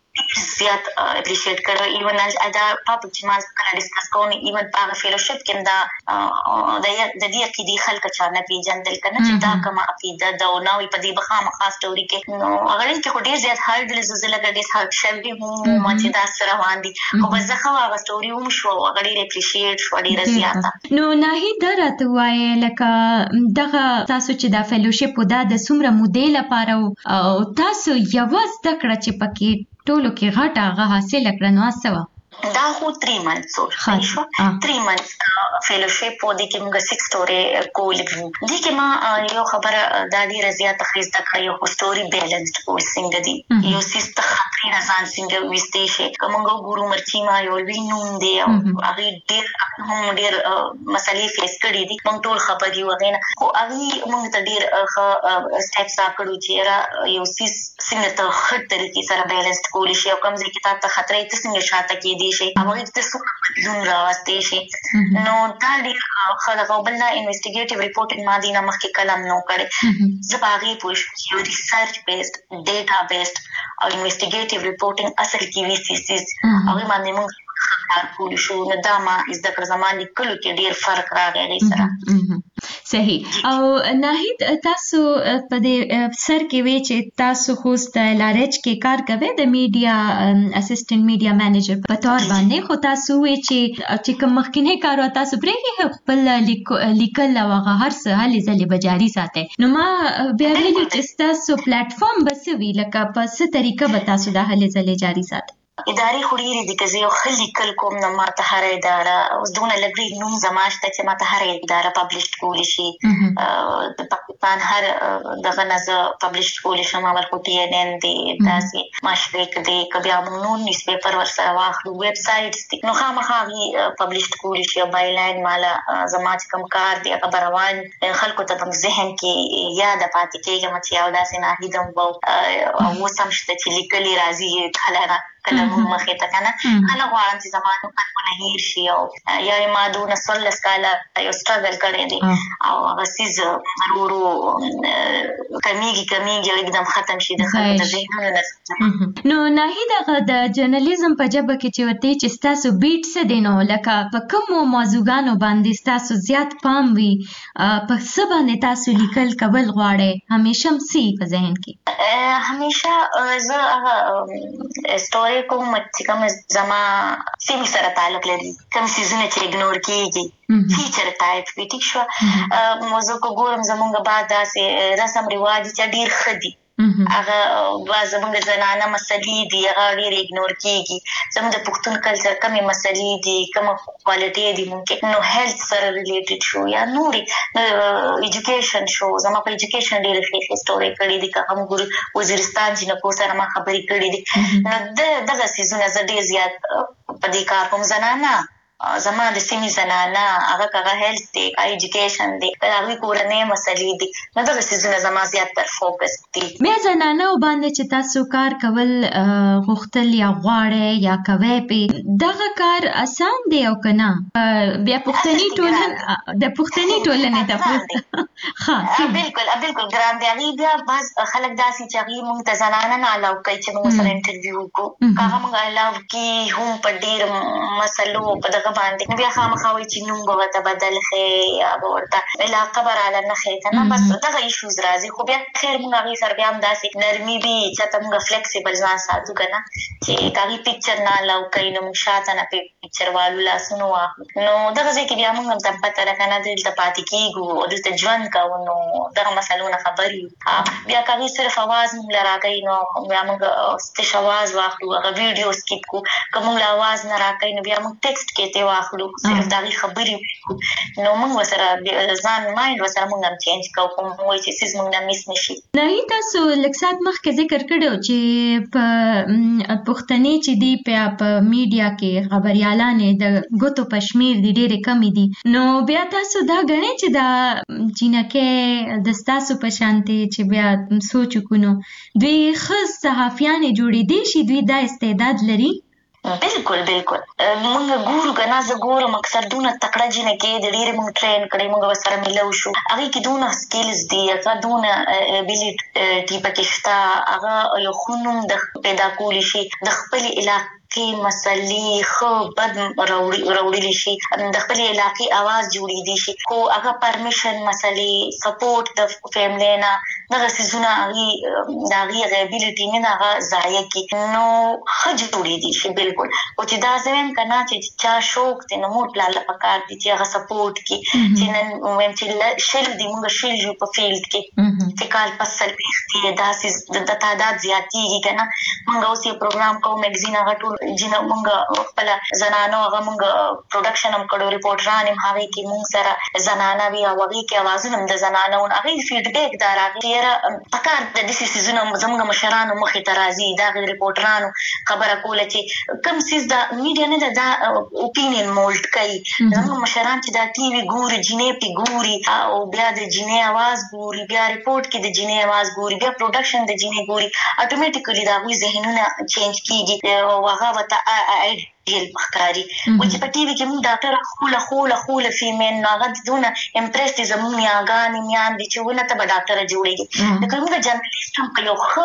زیات اپریشیټ کړو ایون دا ټاپک چې ما سره ډیسکس کوم ایون په فیلوشپ کې دا د دې کې د خلک چا نه پیژندل کنه چې دا کومه عقیده دا او نو په دې بخا مخا سټوري کې نو هغه کې ډیر زیات هارډ زلزلہ کې ډیر هارډ شوی هم ما چې دا سره باندې خو بس زه خو هغه سټوري هم شو هغه ډیر اپریشیټ شو ډیر زیاته نو نه درته وای لکه دغه تاسو چې دا فیلوشپ دا د سمره مودې لپاره او تاسو یوازې تکړه چې پکې ټولو کې غټه هغه حاصل کړنو اسوه دا خو 3 months شو 3 months فیلوشپ په دې کې موږ 6 سټوري کول دي کې ما یو خبره د دې رضایت خیز د یو سټوري بیلانسډ کول څنګه دي یو سیست خاطري رسان څنګه وستې شي کومه ګورو مرچی ما یو وینوم دی او هغه ډیر هم ډیر مسلې فیس کړې دي موږ ټول خبري وغینا خو هغه موږ ته ډیر سټیپس راکړو چې یو سیس څنګه ته خټ طریقې سره بیلانسډ کول شي او کوم ځکه ته خطرې ته څنګه شاته کې دي شي هغه د څه بدلون راوستي شي نو دا ډیر خلک او بل نه انویسټیګیټیو ریپورټینګ ما دینه مخکې کلام نو کړي زباغي پوښ یو ریسرچ بیسډ ډیټا بیسډ او انویسټیګیټیو ریپورټینګ اصل کې وی سی سیز هغه باندې موږ خبر کول شو نو دا ما از د زماني کلو کې ډیر فرق راغی سره صحیح او ناهید تاسو په دې سر کې وی چې تاسو خوست لارچ کې کار کوي د میډیا اسسټنټ میډیا منیجر په تور باندې خو تاسو وی چې کوم مخکینه کار و تاسو پرې خپل لیکل او هر څه هلي ځلې بجاري ساتي نو ما بیا ویل چې تاسو پلیټ فارم بسوي لکه په څه طریقه به تاسو د هلي ځلې جاري ساتي اداري خوريري دي که یو خلي کل کوم نه ماته هر اداره اوس دونه لګري نوم زماشته چې ماته هر اداره پبلش کولی شي د پاکستان هر دغه نظر پبلش کولی شي ما ورکو ټي ان ان دي داسې ماشریک دي کبه امنون نیوز پیپر ور سره واخلو ویب سایټس دي نو خامخا پبلش کولی شي بایلاین مالا زماج کم کار دي خبروان خلکو ته په ذهن کې یاد پاتې کېږي چې یو داسې نه هیدم وو او سمشته چې لیکلي راځي خلک کله مخه ته کنه انا غواړم چې زمانو په نه هیر شي او یا ما دونه سولس کاله یو سټرګل کړی دی او هغه سیز ضرورو کمیږي एकदम ختم شي د خلکو د ذهنونو نو نه دغه د جرنالیزم په جبه کې چې ورته چې تاسو بیټ څه دینو لکه په کوم موضوعګانو باندې تاسو زیات پام وي په څه باندې تاسو لیکل کول غواړئ همیشه سي په ذهن کې همیشه زه هغه سټوري کوم چې کوم زما سیمه سره تعلق لري کوم سيزونه چې اګنور کیږي فیچر ټایپ ویټیک شو موضوع کو ګورم زمونږ بعد داسې رسم رواج چې ډیر خدي هغه زموږ زنانه مسلې دي هغه ډېر اګنور کیږي. زموږ د پښتون کلچر کمې مسلې دي کوم کوالټي دي ممکن نو هیلث سره ریلیټډ شو یا نوري ایجوکیشن شو. زما په ایجوکیشن ډېر ښه سټوري کړې دي که هم ګور وزیرستان چې نه کو سره ما خبرې کړې دي نو دغه سیزونه زه ډېر زیات په دې کار کوم. زنانه زما د سیمې زنانه هغه هیلث دی ایجوکیشن دی هغه کورنۍ مسلې دي نو دغه سیزونه زما زیات تر فوکس دي. بیا زنانه باندې چې تاسو کار کول غوښتل یا غواړئ یا کوئ په دغه کار آسان دی او کنه بیا پښتني ټولنې ته ها بالکل ګران دی. هغه بیا بعض خلک داسې چې هغه موږ ته زنانه نه الاو کوي چې موږ سره انټرویو وکړو هغه موږ الاو کی هم په ډېر مسلو په باندې بیا خامخا وایي چې نوم به ورته بدل ښې یا به ورته علاقه به راله نه ښې که نه بس دغه ایشوز راځي. خو بیا خیر موږ هغې سره بیا هم داسې نرمي وي چې ته موږ فلیکسیبل ځان ساتو که نه چې هغې پکچر نه الاو کوي نو موږ شاته نه پکچر والو لاسونه واخلو نو دغه ځای کې بیا موږ هم ته پته ده که نه دلته پاتې کېږو او دلته ژوند کوو نو دغه مسلو نه خبر یو. بیا که هغې صرف اواز موږ له راکوي نو بیا موږ تش اواز واخلو هغه ویډیو سکیپ کړو. که موږ له اواز نه راکوي نو بیا موږ ټیکسټ کې واخلو صرف دغه خبرې نو موږ وسره ځان مایند وسره موږ هم چینج کوو کوم وایي چې سیز موږ نه میس نشي. نهي تاسو لږ ساعت مخکې ذکر کړو چې په پښتني چې دی په میډیا کې خبريالانې د ګوتو پشمیر دي ډېرې کمې دي نو بیا تاسو دا غنئ چې دا جنکه د تاسو په شانتي چې بیا سوچ وکړو دوی خاص صحافیان جوړې دي شي دوی دا استعداد لري. بالکل موږ ګورو که نه زه ګورم اکثر دونه تکړه جنکې د ډېرې موږ ټرین کړی موږ ورسره میلو شو هغې کې دونه سکلز دي هغه دونه ابیلیټي پکې شته هغه یو ښه نوم پیدا کولی شي د خپلې علاقې مسلې ښه بد راوړلی شي د خپلې علاقې اواز جوړېدی شي خو هغه پرمیشن مسلې سپورټ د فیملی نه دغه څیزونه هغې د هغې هغه ابیلیټي نه ده هغه ضایع کړي نو ښه جوړېدی شي. بالکل خو چې دا زه وایم که نه چې چا شوق دی نو مور پلار له پکار دي چې هغه سپورټ کړي چې نن وایم چې شل دي موږ شل یو په فیلډ کې چې کال په 40 دی داسې د تعداد زیاتېږي که نه موږ اوس یو پروګرام کوو میګزین هغه ټول جنه موږ خپله زنانو هغه موږ پروډکشن هم کړو ریپورټران هم هغې کې موږ سره زنانه وي او هغې کې اوازونه هم د زنانه وو هغې فیډبیک دا راغی چې یاره پکار د داسې څیزونه زموږ مشرانو مخې ته راځي د هغې ریپورټرانو خبره کوله چې کوم څیز د میډیا نه ده دا اوپینین مولډ کوي زموږ مشران چې دا ټي وي ګوري جینۍ پې ګوري او بیا د جینۍ اواز ګوري بیا ریپورټ کې د جینۍ اواز ګوري بیا پروډکشن د جینۍ ګوري اټومیټیکلی د هغوی ذهنونه چینج کېږي او هغه ورته ډېر ښکاري و چې په ټي وي کې موږ ډاکټره خوله فیمیل نو هغه دونه امپریس دي زموږ میاګانې میان دي چې ونه ته به ډاکټره جوړېږي لکه موږ جرنلیسټ هم په یو ښه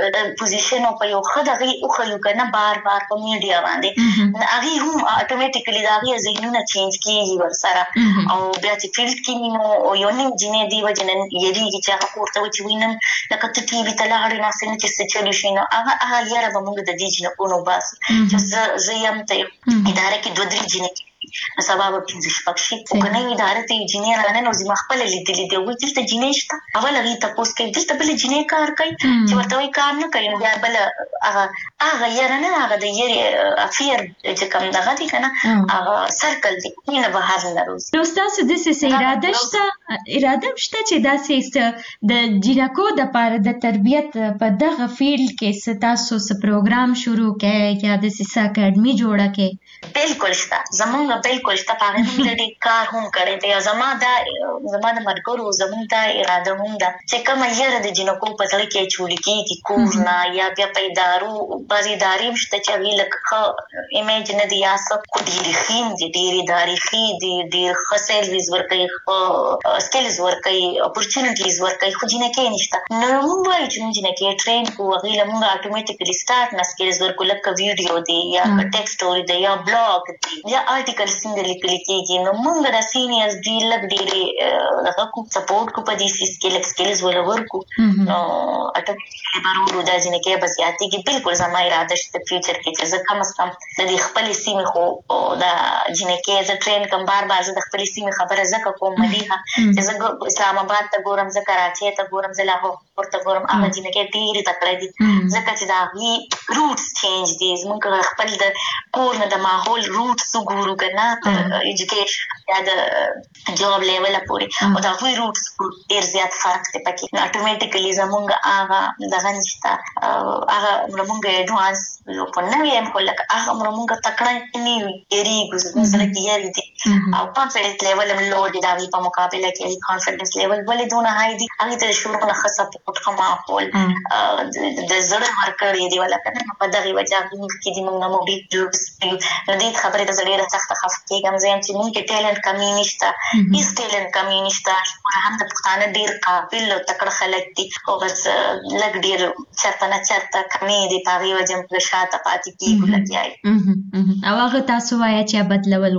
پوزیشن او په یو ښه دغې وښیو که نه بار په میډیا باندې هغې هم اټومیټیکلی د هغې ذهنونه چینج کېږي ورسره او بیا چې فیلډ کې وي نو یو نیم جینۍ دې وجې نه یېرېږي چې هغه کور ته وایي چې وایي نن لکه ته ټي وي ته لاړې ناستې نه چې څه چلو شي نو هغه یاره به موږ د دې جینکو نه وباسو چې زه یم ته اداره کې 2-3 جینۍ نو سبا به 15-16 شي خو که نه وي اداره ته یو جینۍ راننوځي ما خپله لیدلې دي هغوی دلته جینۍ شته اول هغې تپوس کوي دلته بله جینۍ کار کوي چې ورته وایي کار نه کوي نو بیا بله هغه یاره نه هغه د یرې افیر چې کوم دغه دی که نه هغه سرکل دی مینه بهر نه روزي. نو ستاسو داسې اراده شته چې داسې د جینکو دپاره د تربیت په دغه فیلډ کې ستاسو څه پروګرام شروع کړئ یا داسې څه اکاډمي جوړه کړئ؟ بالکل شته زمونږ بالکل شته په هغې موږ ډېر کار هم کړی دی او زما د ملګرو زمونږ دا اراده هم ده چې کومه یره د جینکو په زړه کې اچولي کېږي کور نه یا بیا په ادارو بعضې ادارې هم شته چې هغې لږ ښه ایمیج نه دي یا څه خو ډېرې ښې هم دي ډېرې ادارې ښې دي ډېر ښه سیلریز ورکوي ښه سکلز ورکوي اپورچونیټیز ورکوي خو جینکۍ نشته نو موږ وایو چې موږ جینکۍ ټرین کړو هغې له موږ اټومیټیکلي سټارټ نه سکلز ورکړو لکه ویډیو دی یا ټیکسټ سټوري دی یا بلاګ دی یا آرټیکل څنګه لیکل کېږي نو موږ د سینیرز ډېر لږ ډېرې دغه کو سپورټ کو په دې سیز کې لږ سکلز وله ورکړو نو اټومیټیکلي به ورو دا جینکۍ به زیاتېږي. بالکل زما اراده شته فیوچر کې چې زه کم از کم د دې خپلې سیمې خو د جینکۍ زه ټرین کړم بار زه د خپلې سیمې خبره ځکه کوم ملیحه چې زه اسلام آباد ته ګورم زه کراچۍ ته ګورم زه لاهور ورته ګورم هغه جنکه ډېر تکړه دي ځکه چې دا وی روټس چینج دي زموږ خپل د کور نه د ماحول روټس وګورو کنه ایجوکیشن یا د جاب لیول پورې او دا وی روټس ډېر زیات فرق دی پکې نو اتوماتیکلی زموږ هغه دغه نشته هغه زموږ ایڈوانس په نوې هم خو لکه هغه زموږ تکړه نه یریږو زموږ کې یری دي او کانفیډنس لیول هم لوړ دی دا وی په مقابله کې کانفیډنس لیول ولې دونه هاي دي هغه ته شروع نه خاصه په ماحول د زړه ورکړې دی ولا کنه په دغه وجه کې دي موږ نو ډېر نو دې خبره د زړه سخت خفته کوم ځم چې موږ کې ټیلنت کمی نشته هیڅ ټیلنت کمی نشته هم د پښتانه ډېر قابل او تکړه خلک دي او بس لګ ډېر چرته کمی دي په وجه په شاته پاتې کیږي لګیای او هغه تاسو وایي چې بدلول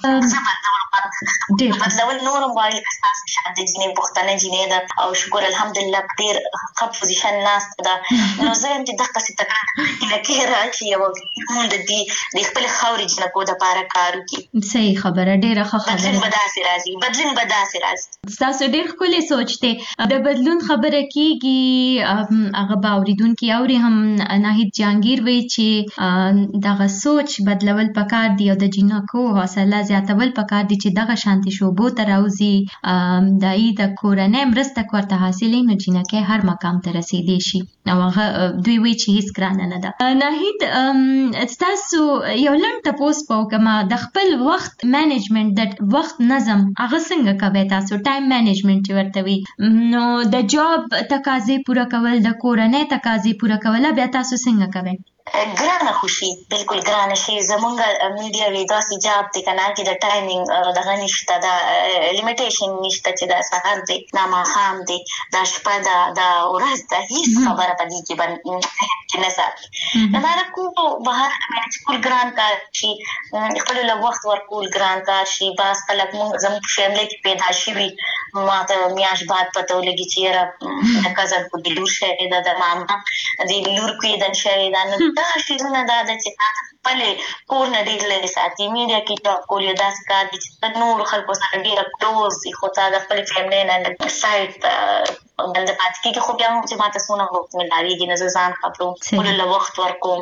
غواړي بدلول نورم غواړي تاسو شاته جنې پښتانه جنې ده او شکر الحمدلله ډېر ښه پوزیشن ناست ده نو زه هم چې دغه څه تکړه لکه راشي او هم د دې خپل خاورې جنکو د پاره کار وکړي صحیح خبره ډېره ښه خبره بدلون به داسې راځي تاسو ډېر ښکلی سوچ دی د بدلون خبره کیږي هغه به اورېدونکي اوري هم ناهید جهانګیر وایي چې دغه سوچ بدلول پکار دی او د جنکو حوصله زیاتول پکار دي چې دغه شانتي شوبو ته راوځي د کورنۍ مرسته ورته حاصلې نو جنکۍ هر مقام ته رسیدی شي او هغه دوی وایي چې هیڅ ګرانه نه ده ناهید تاسو یو لنډ تپوس وکړم د خپل وخت مینجمنت د وخت نظم هغه څنګه کوي تاسو ټایم مینجمنت ورته وي نو د جاب تقاضې پوره کول د کورنۍ تقاضې پوره کول بیا تاسو څنګه کوي ګرانه خوشي بالکل ګرانه شي زمونږ میډیا وی داسې جاب دی کنه چې د ټایمینګ دغه نشته دا لیمیټیشن نشته چې دا سهار دی دا ماښام دی دا شپه دا ورځ ده هیڅ خبره په دې کې باندې نه ساتي نو دا کومه بهر مینج کول ګران کار شي خپل له وخت ورکول ګران کار شي باز خلک زموږ فیملی کې پیدا شي ما ته میاش بعد پته ولګي چې را د کزن په ګلور شي د ماما د لور کې د شي دا دا شیزونه دا چې خپلې کور نه ډېر لرې ساتي میډیا کې جاب کول یو داسې کار دی چې نورو خلکو سره ډېره کلوز وي خو تا د خپلې فیملی نه سایډ بل د پاتې کېږي خو بیا هم چې ما ته څونه وخت ملاویږي نو زه ځان خبرو خپلو له وخت ورکوم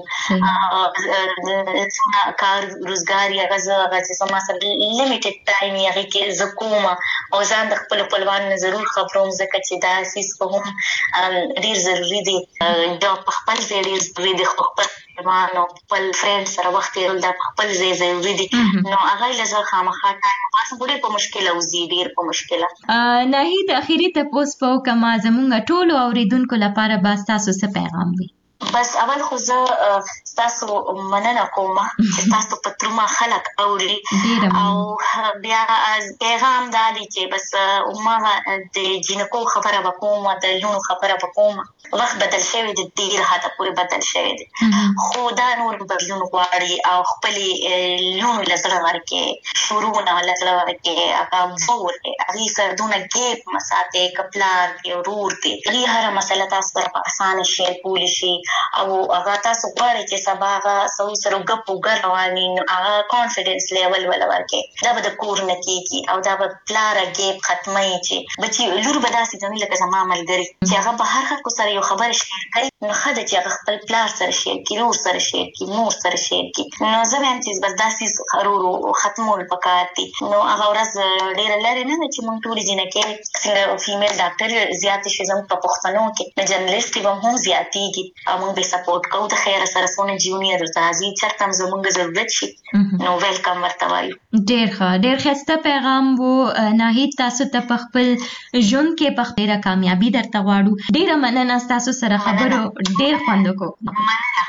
څونه کار روزګار یې هغه چې زما سره لیمیټډ ټایم یې هغې کې زه کوم او ځان د خپلو خپلوانو نه ضرور خبروم ځکه چې دا سیز خو هم ډېر ضروري دی جاب په خپل ځای ډېر ضروري دی خو خپل خپلوانو خپل فرینډ سره وخت تېرول دا په خپل ځای ضروري دي نو هغه له زه خامخا ټایم باسم خو ډېر په مشکله وځي ډېر په مشکله ناهید اخري تپوس په وکړم زموږ ټولو اورېدونکو لپاره به ستاسو څه پیغام وي بس اول خو زه ستاسو مننه کوم چې تاسو په ترومه خلک اوري او بیا پیغام دا دی چې بس ما د جنکو خبره وکوم د لونو خبره وکوم وخت بدل شوی دی ډېر حد پورې بدل شوی دی خو دا نور بدلون غواړي او خپلې لونو له زړه ورکې شروعونه له زړه ورکې هغه ورکې هغې سره دونه ګیپ مه ساتئ که پلار دی ورور دی هغې هره مسله تاسو سره په اسانه شیر کولی شي او هغه تاسو غواړئ چې سبا هغه سړي سره ګپ وګر رواني نو هغه کانفیډنس لیول ولا ورکې دا به د کور نه کېږي او دا به پلاره ګیپ ختموي چې بچي لور به داسې ګڼي لکه زما ملګري چې هغه په هر خلکو سره یو خبره شیر کوي نو ښه ده چې هغه خپل پلار سره شیر کړي لور سره شیر کړي مور سره شیر کړي نو زه وایم چې بس داسې ورو ختمول پکار دي نو هغه ورځ ډېره لرې نه ده چې موږ ټولې جنکۍ څنګه فیمیل ډاکټر زیاتې شي زموږ په پښتنو کې نو جرنلسټ به هم زیاتېږي او موږ به سپورټ کوو د خیره سره څونه جونیئر راځي چېرته هم زموږ ضرورت شي نو ویلکم ورته وایو ډېر ښه ډېر ښایسته پیغام و ناهید تاسو ته په خپل ژوند کې په ډېره کامیابي درته غواړو ډېره مننه ستاسو سره خبرو ډېر خوند وکړو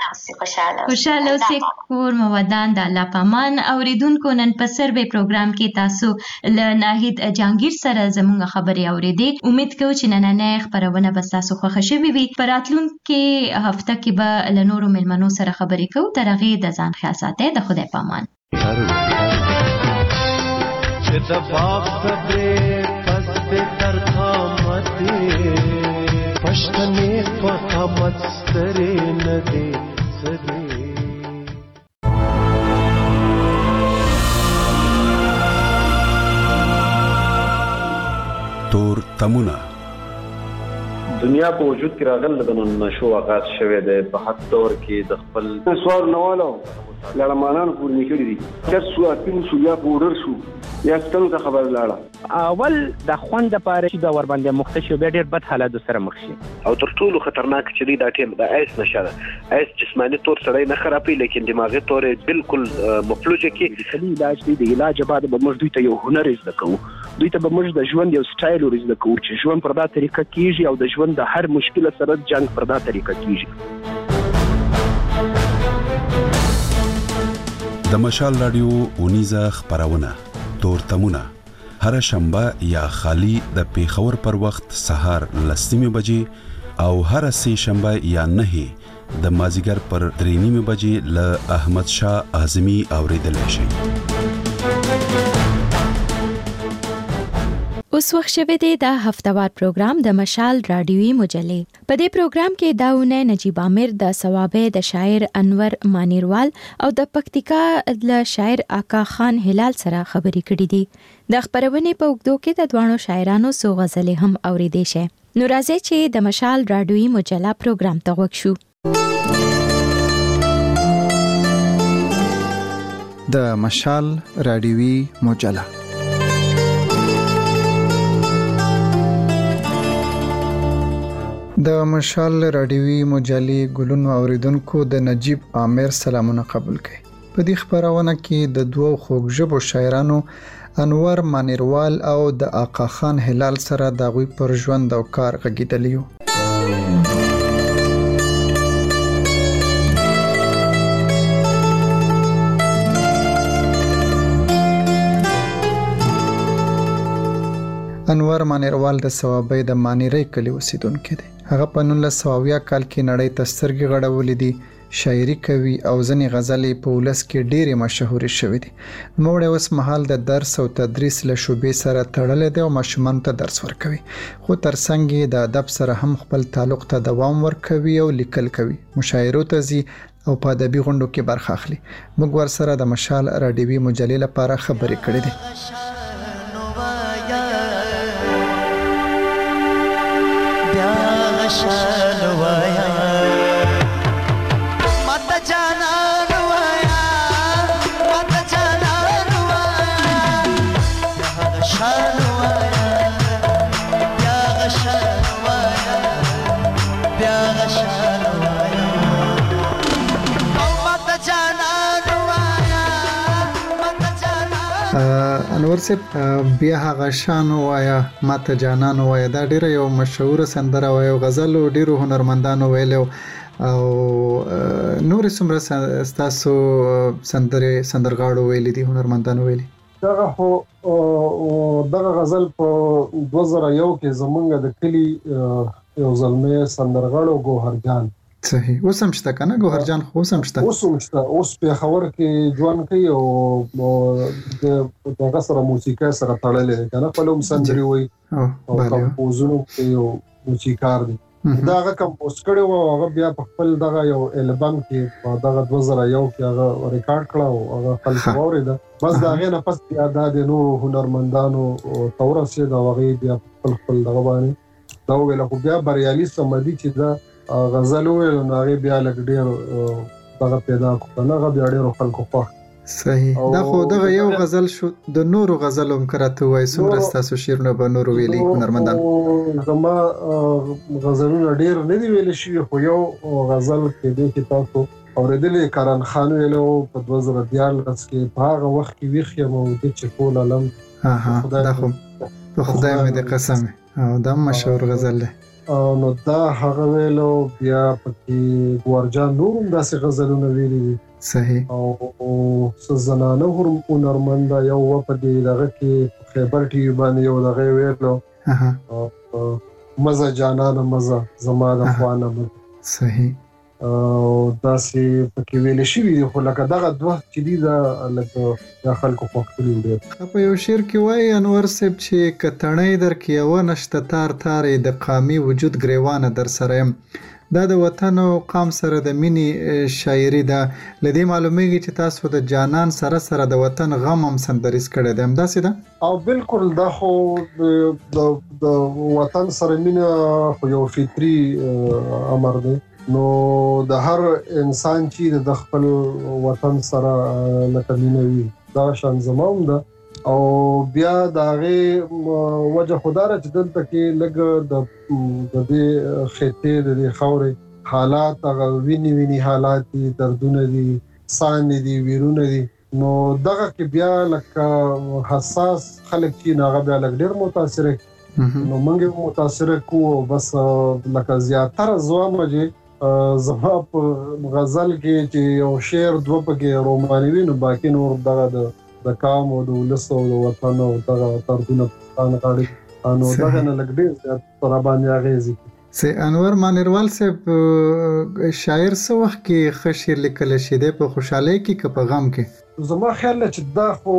خوشحاله اوسئ کور مو ودان د الله په امان اورېدونکو نن په سروې پروګرام کې تاسو له ناهید جهانګیر سره زموږ خبرې اورېدې امید کوو چې نننۍ خپرونه به ستاسو خوښه شوې وي په راتلونکې هفته کې به له نورو مېلمنو سره خبرې کوو تر هغې د ځان خیال ساتئ د خدای په امان چې د باغ صبرې پس تر قامتې پښتنې په قامت سترې نه دي تور تمونه دنیا په وجود کې راغله د نشو آغاز شوه د په حد دور کې د خپل سوار نوالو لړمانان پور نکړي دي چې سو اپین سو یا پودر شو یا ستنو ته خبر لاړه اول د خوند لپاره چې د ور باندې مختشي به ډیر بد حالات سره مخ شي او تر ټولو خطرناک چې دا ټیم د ایس نشه ایس جسمانی طور سره نه خرابي لیکن دماغي طور بالکل مفلوجه کې کلی علاج دی د علاج بعد به موږ دوی ته یو هنر زده کوو دوی ته به موږ د ژوند یو سټایل ورزده کوو چې ژوند پر دا طریقه کیږي او د ژوند د هر مشکل سره جنگ پر دا طریقه کیږي د مشال رادیو اونیزه خبرونه تورتمونه هر شنبه یا خالی د پیښور پر وخت سهار 10:00 بجې او هر سه شنبه یا 9 د مازیګر پر 3:30 بجې ل احمد شاه اعظمي اوریدل شي. اوس وخت شوه دی د هفتوار پروګرام د مشال رادیوي مجلې. په دې پروګرام کې داونه نجیب عامر د ثوابه د شاعر انور مانیروال او د پکتیکا د شاعر آقا خان هلال سره خبرې کړې دي. د خبرونې په وګدو کې د دوانو شاعرانو سو غزلې هم اوریدې شي. نو راځي چې د مشال رادیوي مجله پروګرام ته وښو. د مشال رادیوي مجله د مشال رادیوي مجلې ګلونو اوریدونکو د نجیب عامر سلامونه قبول کړئ. په دې خبرونه کې د دوو خوږژبو شاعرانو انور مانیروال او د آقا خان هلال سره د غوي پر ژوند او کار غږیدلیو. انور مانیروال د ثوابه د مانیری کلی اوسیدونکو دی. هغه په 1900 کال کې نړۍ ته سترګې غړولې دي، شاعري کوي او ځنې غزلې په ولس کې ډېرې مشهورې شوې دي. نوموړی اوس مهال د درس او تدریس له شعبې سره تړلی دی او ماشومانو ته درس ورکوي، خو ترڅنګ یې د ادب سره هم خپل تعلق ته دوام ورکوي او لیکل کوي، مشاعرو ته ځي او په ادبي غونډو کې برخه اخلي. موږ ورسره د مشال رادیوي مجلې لپاره خبرې کړې دي. انور صاحب بیا هغه شان وایا ماته جانان وایا دا ډیره یو مشهور سندره وایا غزل ډیرو هنرمندانو ویلو او نور څومره تاسو سندرغاړو ویلي دي هنرمندانو ویلي دغه هو دغه غزل په 2001 کې زمونږ د کلی یو زلمه سندرغاړو ګوهر جان صحیح اوس هم شته کنه ګوهر جان خو اوس هم شته اوس په خبر کې ځوان کوي او د دغه سره موسیقي سره تړلې کنه په لوم سندري وي او کمپوزونو کې یو موسیقار دی داغه کمپوز کړو او هغه بیا په خپل دغه یو البم کې په دغه 2001 کې هغه ریکارډ کړو او هغه خلک اورید بس داغه نه پس بیا د نو هنرمندانو تورسه دا وغي بیا خپل دغه باندې دا ویل خو بیا بریالي سمدي چې دا غزل ویل نو هغه بیا لګ ډیر دغه پیدا کړه هغه بیا ډیر خلکو خو صحیح دا خو دغه یو غزل شو د نورو غزلو مکرته وای څومره تاسو شیرونه به نورو ویلي هنرمندان زما غزلونه ډیر نه دی ویل شي خو یو غزل کې د کتابو اوریدلې کارن خان ویلو په 2014 کې په هغه وخت کې ویخه مو د چکول علم دا خو په خدای مې د قسم او دا مشهور غزل ده نو دا هغه ویلو بیا پکې ګورجان نورم داسې غزلونه ویلي دي صحیح او سزنانه هنرمند یو په دې دغه کې خیبر ټي وی باندې یو دغه ویلو مزه جانانه مزه زما د خوانه صحیح او داسې پکې ویل شي دي خو لکه دغه دوه چې دي دا لکه خلکو خوښ دي په یو شعر کې وایي انور صاحب چې کتنې در کې یو نشته تار د قامي وجود گریوانه در سره دا د وطن او قام سره د مینې شاعري ده. لدې معلومیږي چې تاسو د جانان سره سره د وطن غم هم سندریز کړی دی، همداسې ده؟ او بالکل دا خو د وطن سره مینه خو یو فطري امر دی، نو د هر انسان چې د خپل وطن سره لکه مینه وي دا شان زما هم ده. او بیا د هغې وجه خو دا ده چې دلته کې لږ د دې خطې د دې خاورې حالات هغه ویني حالات دي، دردونه دي، سانې دي، ویرونه دي، نو دغه کې بیا لکه حساس خلک چې هغه بیا لږ ډېر متاثره نو موږ متاثره کوو. بس لکه زیاتره زوامه چې زما په غزل کې چې یو شعر دوه پکې روماني وي، نو باقي نور دغه د قام او د ولس او د وطن او دغه دردونه پښتانه غاړي، نو دغه نه لږ ډېر زیات پر باندې اغېزې کوي. سي انور مانیروال صاحب شاعر څه وخت کې ښه شعر لیکلی شي دی، په خوشحالۍ کې که په غم کې؟ زما خیال دی چې دا خو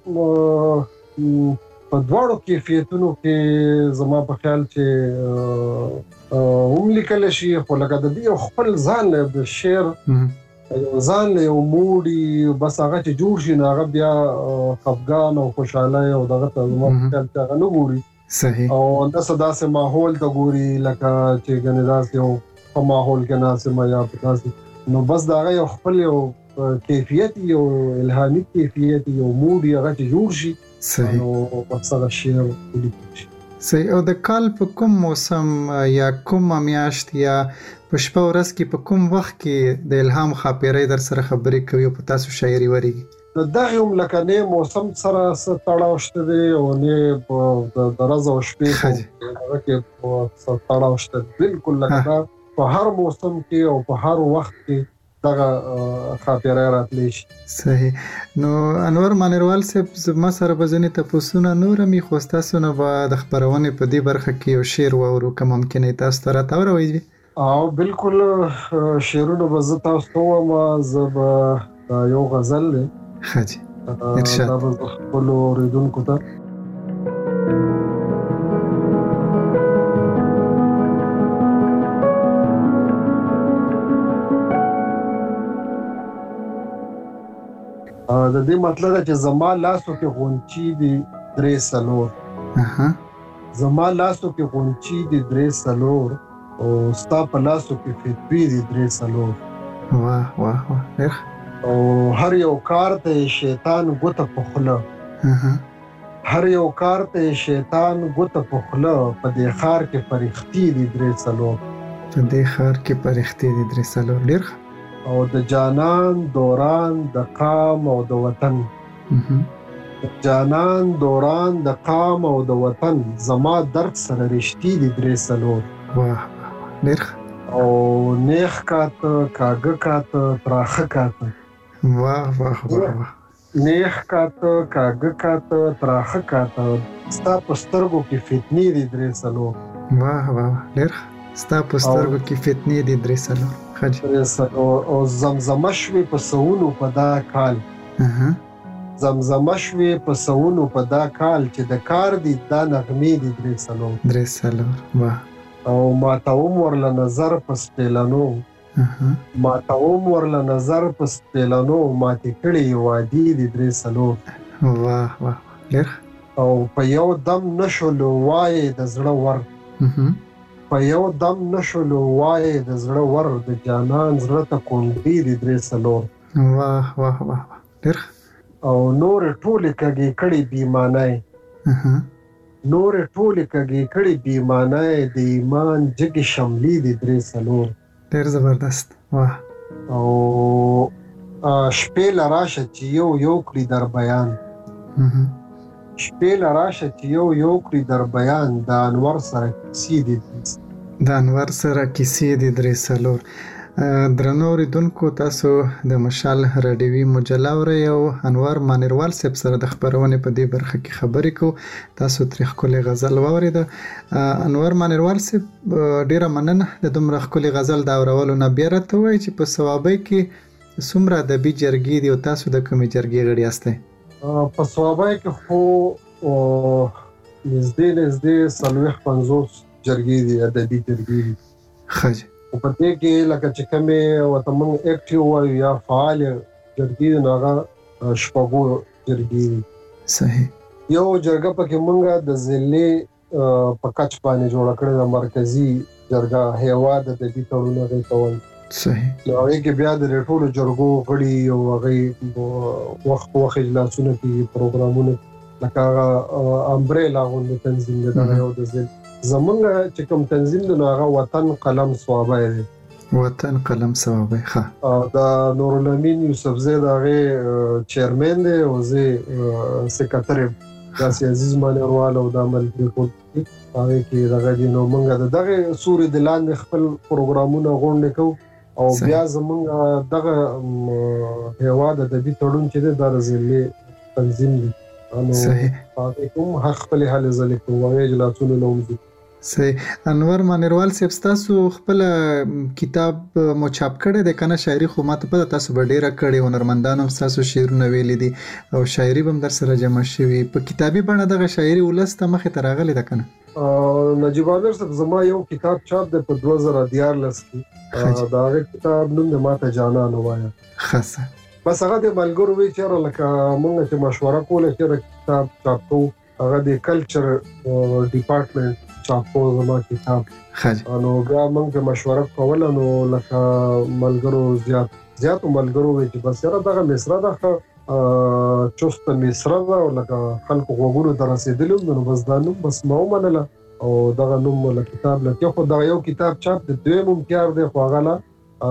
په دواړو کیفیتونو کې زما په خیال چې هم لیکلی شي، خو لکه د دې خپل ځان له د شعر ځان له یو موډي بس هغه چې جوړ شي نو هغه بیا خفګان او خوشحالۍ او دغه ته زما په خیال چې هغه نه ګوري. صحیح. او داسې ماحول ته ګوري لکه چې ګنې داسې یو په ماحول کې ناسم یا په داسې، نو بس د هغه یو خپل یو کیفیت، یو الهامي کیفیت، یو موډي هغه چې جوړ شي. صحیح. نو بس هغه شعر ولیکل شي. صحیح. او د کال په کوم موسم یا کومه میاشت یا په شپه ورځ کې په کوم وخت کې د الهام خاپیرۍ در سره خبرې کوي او په تاسو شاعري ورېږي؟ د دغه هم لکه نه موسم سره څه تړاو شته دی او نه د ورځ او شپې هغه کې څه تړاو شته. بالکل لکه په هر موسم کې او په هر وخت کې دغه خاپیرۍ راتلی شي. صحیح. نو انور مانیروال صاحب زما سره به ځینې تپوسونه نور هم وي، خو ستاسو نه به د خپرونې په دې برخه کې یو شعر واورو که ممکن یې تاسو ته راته واوروئ؟ او بالکل شعرونه به زه تاسو ته ووایم. زه به یو غزل دی ښه جي ارشاد دا به خپلو اورېدونکو ته د دې مطلب ده چې زما لاسو کې غونچې دي درې څلور، زما لاسو کې غونچې دي درې څلور، او ستا په لاسو کې فتوی دي درې څلور. واه واه واه ډېر. او هر یو کار ته شیطان ګوته په خوله، هر یو کار ته شیطان ګوته په خوله، په دې ښار کې فرښتې دي درې څلور، په دې ښار کې فرښتې دي درې څلور. ډېر. او د جانان دوران د قام او د وطن، جانان دوران د قام او د وطن، زما درد سره رښتې دي درې څلور. واه ډېر. او نیخ کاته کاږه کاته تراخه کاته، واه واه واه. نیخ کاته کاږه کاته تراخه کاته، ستا په سترګو کې فتنې دي درې څلور. واه واه ډېر. ستا په سترګو کې فتنې دي درې څلور. او زمزمه شوې په سونو په دا کال، زمزمه شوې په سونو په دا کال، چې د کار دي دا نغمې دي درې څلور. درې څلور. واه. او ماتوم ورله نظر په سپېلنو، ماتوم ورله نظر په سپېلنو، ماتې کړې وادي دي درې څلور. واه واه ډېر. او په یو دم نشولو وایې د زړه ور، په یو دم نشولو وایې د زړه ور، د جانان زړه ته کونډې دي درې څلور. واه واه واه ډېر. او نور ټولې کږې کړې بیمانۍ، نور ټولې کږې کړې بیمانۍ، د ایمان جګې شملې دي درې څلور. ډېر زبردست. واه. او شپې له راشه چې یو یو کړي در بیان، شپې له راشه چې یو یو کړي در بیان، د انور سره کیسې دي، د انور سره کیسې دي درې څلور. درنو اوریدونکو، تاسو د مشال راډیوي مجله اورئ او انور مانیروال صاحب سره د خپرونې په دې برخه کې خبرې کوو. تاسو ترې ښکلې غزل واورېده. انور مانیروال صاحب ډېره مننه د دومره ښکلې غزل د اورولو نه. بیا راته ووایئ چې په صوابۍ کې څومره ادبي جرګې دي او تاسو د کومې جرګې غړي یاستئ؟ په صوابۍ کې خو نږدې 40-50 جرګې دي، ادبي جرګې دي. ښه. په دې کې لکه چې کومه وته موږ اکټیو وایو یا فعال جرګې نه هغه شپږو جرګې صحیح یو جرګه پکې موږ د ضلع په کچ باندې جوړ کړی د مرکزی جرګه هیواد د دې تړون غوښتل کول صحیح نو هغه کې بیا د ټولو جرګو غړي او هغه وخت اجلاسونه کې پروګرامونه لکه امبریلا غونډه تنظیم ده یو د زمونږ چې کوم تنظیم د هغه وطن قلم صوابه دی وطن قلم صوابه ښه دا نور الامین یوسف زید هغه چیرمن دی او زه سیکریټری داسې عزیز مانیروال او د عمل ریپورت هغه کې دغه دی نو موږ دغه سوري د لاندې خپل پروګرامونه غونډه کوو او بیا زمونږ دغه هیواد د دې تړون چې د ضلع تنظیم دی صحیح هغه کوم حق خپل حل زل کوو اجلاسونه نومځي صحیح انور مانیروال صاحب تاسو خپل کتاب مو چاپ کړی د کنه شاعري خو ماته پته تاسو به ډیره کړی هنرمندانو تاسو شعرونه ویلي دي او شاعري هم در سره جمع شوی په کتابي بڼه دغه شاعري ولسته مخه تراغلی ده کنه نجیب عامر صاحب زما یو کتاب چاپ دی په 2014 کې دا کتاب نوم د ماته جانان وایا خاصه بس هغه د ملګرو وی چیرې لکه موږ چې مشوره کوله چې کتاب چاپ کوو هغه د کلچر ډپارټمنټ چاپ کوو زما کتاب نو بیا موږ په مشوره کوله نو لکه ملګرو زیات ملګرو وی چې بس یاره دغه مصره ده چوست مصره ده او لکه خلکو غوږونو ته رسېدلو نو بس دا نوم بس ما ومنله او دغه نوم له کتاب لکه خو دغه یو کتاب چاپ د دویم امتیار دی خو هغه لا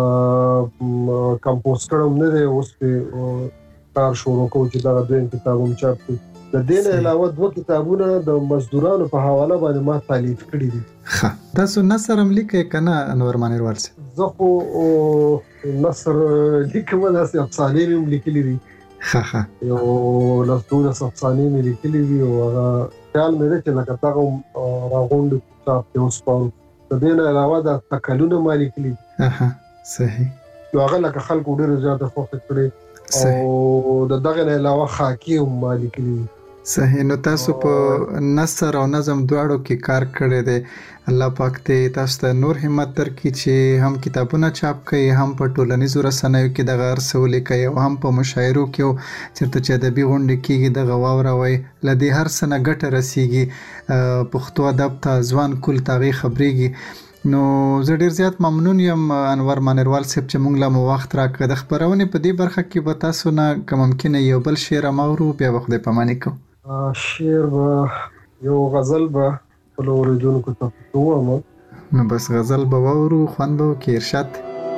کمپوز کړم نه دی اوس په کار شروع کوم چې دا دویم کتاب هم چاپ کړم د دې نه علاوه دوه کتابونه د مزدورانو په حواله باندې ما تالیف کړي دي ښه تاسو نثر هم لیکئ کنه انور مانیروال صاحب زه خو نثر لیکم داسې افسانې هم لیکلي دي ښه یو لسدولس افسانې مې لیکلي دي او هغه خیال مې دی چې لکه دغه راغونډ کتاب کې وسپارو د دې نه علاوه د تکلونه ما لیکلي صحیح نو هغه لکه خلکو ډېر زیاته خوښ کړي او د دغه نه علاوه خاکی هم ما لیکلي صحیح نو تاسو په نثر او نظم دواړو کې کار کړی دی الله پاک ته تاسو ته نور همت درکړي چې هم کتابونه چاپ کړئ هم په ټولنیزو رسنیو کې دغه ارسو لیکئ او هم په مشاعرو کې چېرته چې ادبي غونډې کېږي دغه واوروئ له دې هر څه نه ګټه رسیږي پښتو ادب ته ځوان کل ته هغې خبرېږي نو زه ډېر زیات ممنون یم انور مانیروال صاحب چې موږ له مو وخت راکړه د خپرونې په دې برخه کې به تاسو نه که ممکنه یو بل شعر هم اورو بیا به خدای پاماني کوو شعر به یو غزل به خپلو اورېدونکو ته ووایم نو بس غزل به واورو خوند به وکړي ارشاد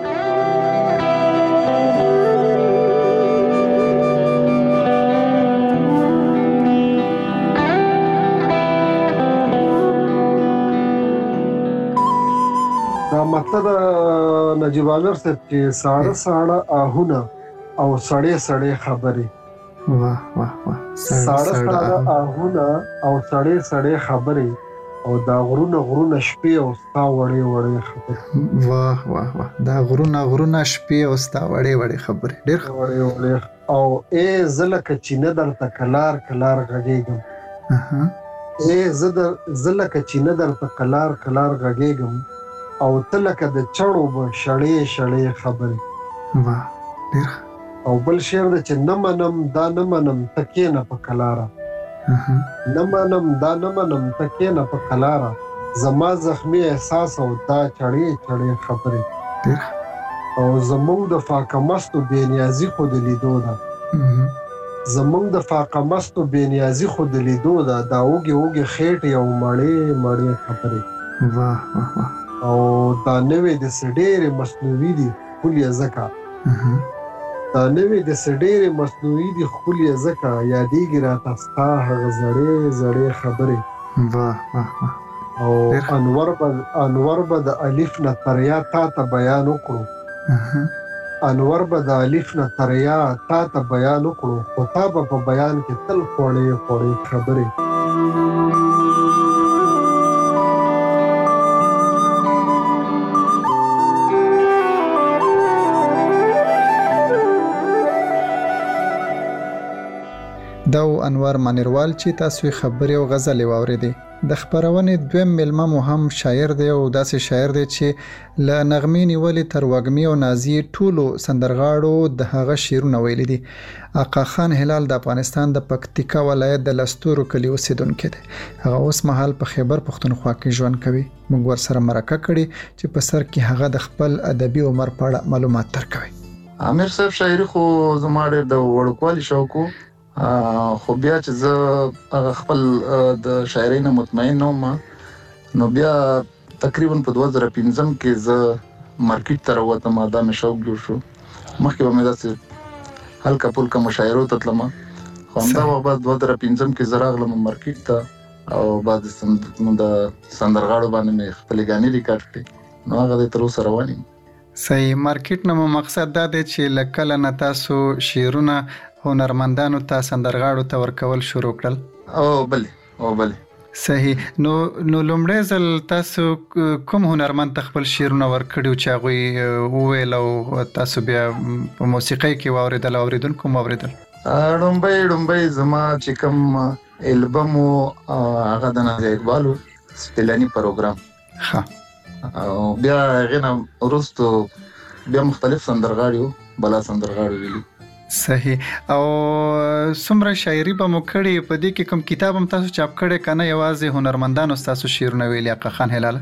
دا مطلب نجیب عامر صاحب چې ساړه ساړه آهونه او سړې سړې خبرې واه واه واه ساړه ساړه آهونه او سړې سړې خبرې او دا غرونه شپې او ستا وړې وړې خبرې واه واه واه دا غرونه شپې او ستا وړې وړې خبرې ډېر وړې وړې او ای زه لکه چینه درته کلار کلار غږېږم ای زه لکه چینه درته کلار کلار غږېږم او ته لکه د چړو به شړې شړې خبرې واه ډېر او بل شعر دی چې نه منم دا نه منم ته کښېنه په کلاره نه منم دا نه منم ته کښېنه په کلاره زما زخمي احساس او دا چړې چړې خبرې او زمونږ د فاقه مستو بېنیازي خو د لیدو ده زمونږ د فاقه مستو بېنیازي خو د لیدو ده دا اوږې اوږې خېټې او مړې مړې خبرې واه واه واه او دا نوې د ډېرې مصنوعي دي ښکلې ځکه دا نوې د ډېرې مصنوعي دي ښکلې ځکه یادېږي راته ستا هغه زړې زړې خبرې واه واه واه او انور به د الف نه تر یا تا ته بیان وکړو انور به د الف نه تر یا تا ته بیان وکړو خو تا به په بیان کې تل خوړې خوړې خبرې دا انور مانیروال چې تاسو خبرې او غزلې واورېدې د خبرونې دویم ملما مو هم شاعر دی او داسې شاعر دی چې له نغمې نیولې تر وږمې او نازیې ټولو سندرغاړو د هغه شعرونه ویلي دي. آقا خان هلال د افغانستان د پکتیکا ولایت د لستورو کلي اوسیدونکی دی. هغه اوس مهال په خیبر پښتونخوا کې ژوند کوي. موږ ورسره مرکه کړې چې په سر کې هغه د خپل ادبي عمر په اړه معلومات درکوي. امیر صاحب شاعري خو زما ډېر د وړوکوالي شوق و، خو بیا چې زه خپل د شاعرۍ نه مطمئن نوم نو بیا تقریبا په 2015 کې زه مارکیټ ته راووتم. دا مې شوق جوړ شو. مخکې به مې داسې هلکه پلکه مشاعرو ته تلم، خو همدا وخت بعد 2015 کې زه راغلم مارکیټ ته او بعد د سندرغاړو باندې مې خپلې ګانې ریکارډ کړې، نو هغه دی تر اوسه روان یم. صحیح. مارکیټ نه مو مقصد دا دی چې له کله نه تاسو شعرونه هنرمندانو ته سندرغاړو ته ورکول شروع کړل؟ او بلې. صحیح. نو لومړی ځل تاسو کوم هنرمند ته خپل شعرونه ورکړي چې هغوی وویل او تاسو بیا په موسیقۍ کې واورېدل، اوریدونکو مو اوریدل؟ ډومبۍ زما چې کوم البم و هغه د نازیه اقبال و، سپیلاني پروګرام. او بیا هغې نه وروستو بیا مختلف سندرغاړي و، بلا سندرغاړي ویلي. صحیح. او څومره شاعري به مو کړې؟ په دې کې کوم کتاب هم تاسو چاپ کړی که نه یوازې هنرمندانو ستاسو شعرونه ویلي آقا خان هلاله؟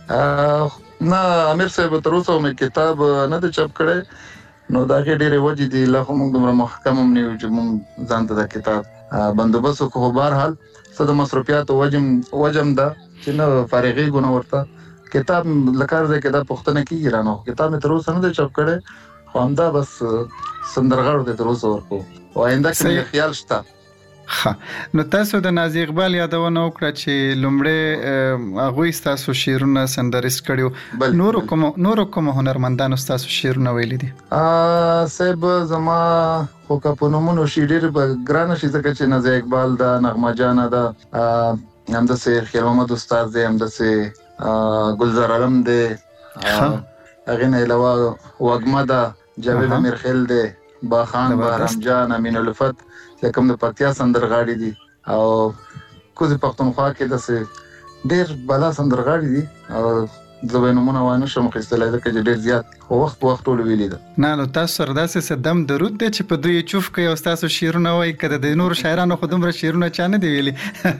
نه امیر صاحب تر اوسه مې کتاب نه دی چاپ کړی، نو د هغې ډېرې وجې دي. لا خو موږ دومره محکم هم نه یو چې موږ ځان ته د کتاب بندوبست وکړو. خو بهرحال څه د مصروفیاتو وجم ده چې نه فارغېږو نه ورته. کتاب له کار ځای کې دا پوښتنه کېږي رانه، خو کتاب مې تر اوسه نه دی چاپ کړی، خو همدا بس سندرغاړو ته تر اوسه ورکو او آینده کې مې خیال شته. نو تاسو د نازیه اقبال یادونه وکړه چې لومړی هغوی ستاسو شعرونه سندریز کړي، نورو کوم هنرمندانو ستاسو شعرونه ویلي دي؟ صاحب زما خو که په نومونو شي ډېر به ګرانه شي، ځکه چې نازیه اقبال ده، نغمه جانه ده، همداسې خیر محمد استاد دی، همداسې ګلزار علم دی، هغې نه علاوه وږمه ده، جاوید امیرخیل دی، باخان، بهرام جان، امین الفت چې کوم د پکتیا سندرغاړي دي، او کوزې پښتونخوا کې داسې ډېر بلا سندرغاړي دي. او زه به یې نومونه وانه شم اخیستلی ځکه چې ډېر زیات خو وخت په وخت ټولو ویلي ده. نه نو تاسو سره داسې څه دم درود دی چې په دوی چوف کوي او ستاسو شعرونه وایي، که د نورو شاعرانو خو دومره شعرونه چا نه دي ویلي؟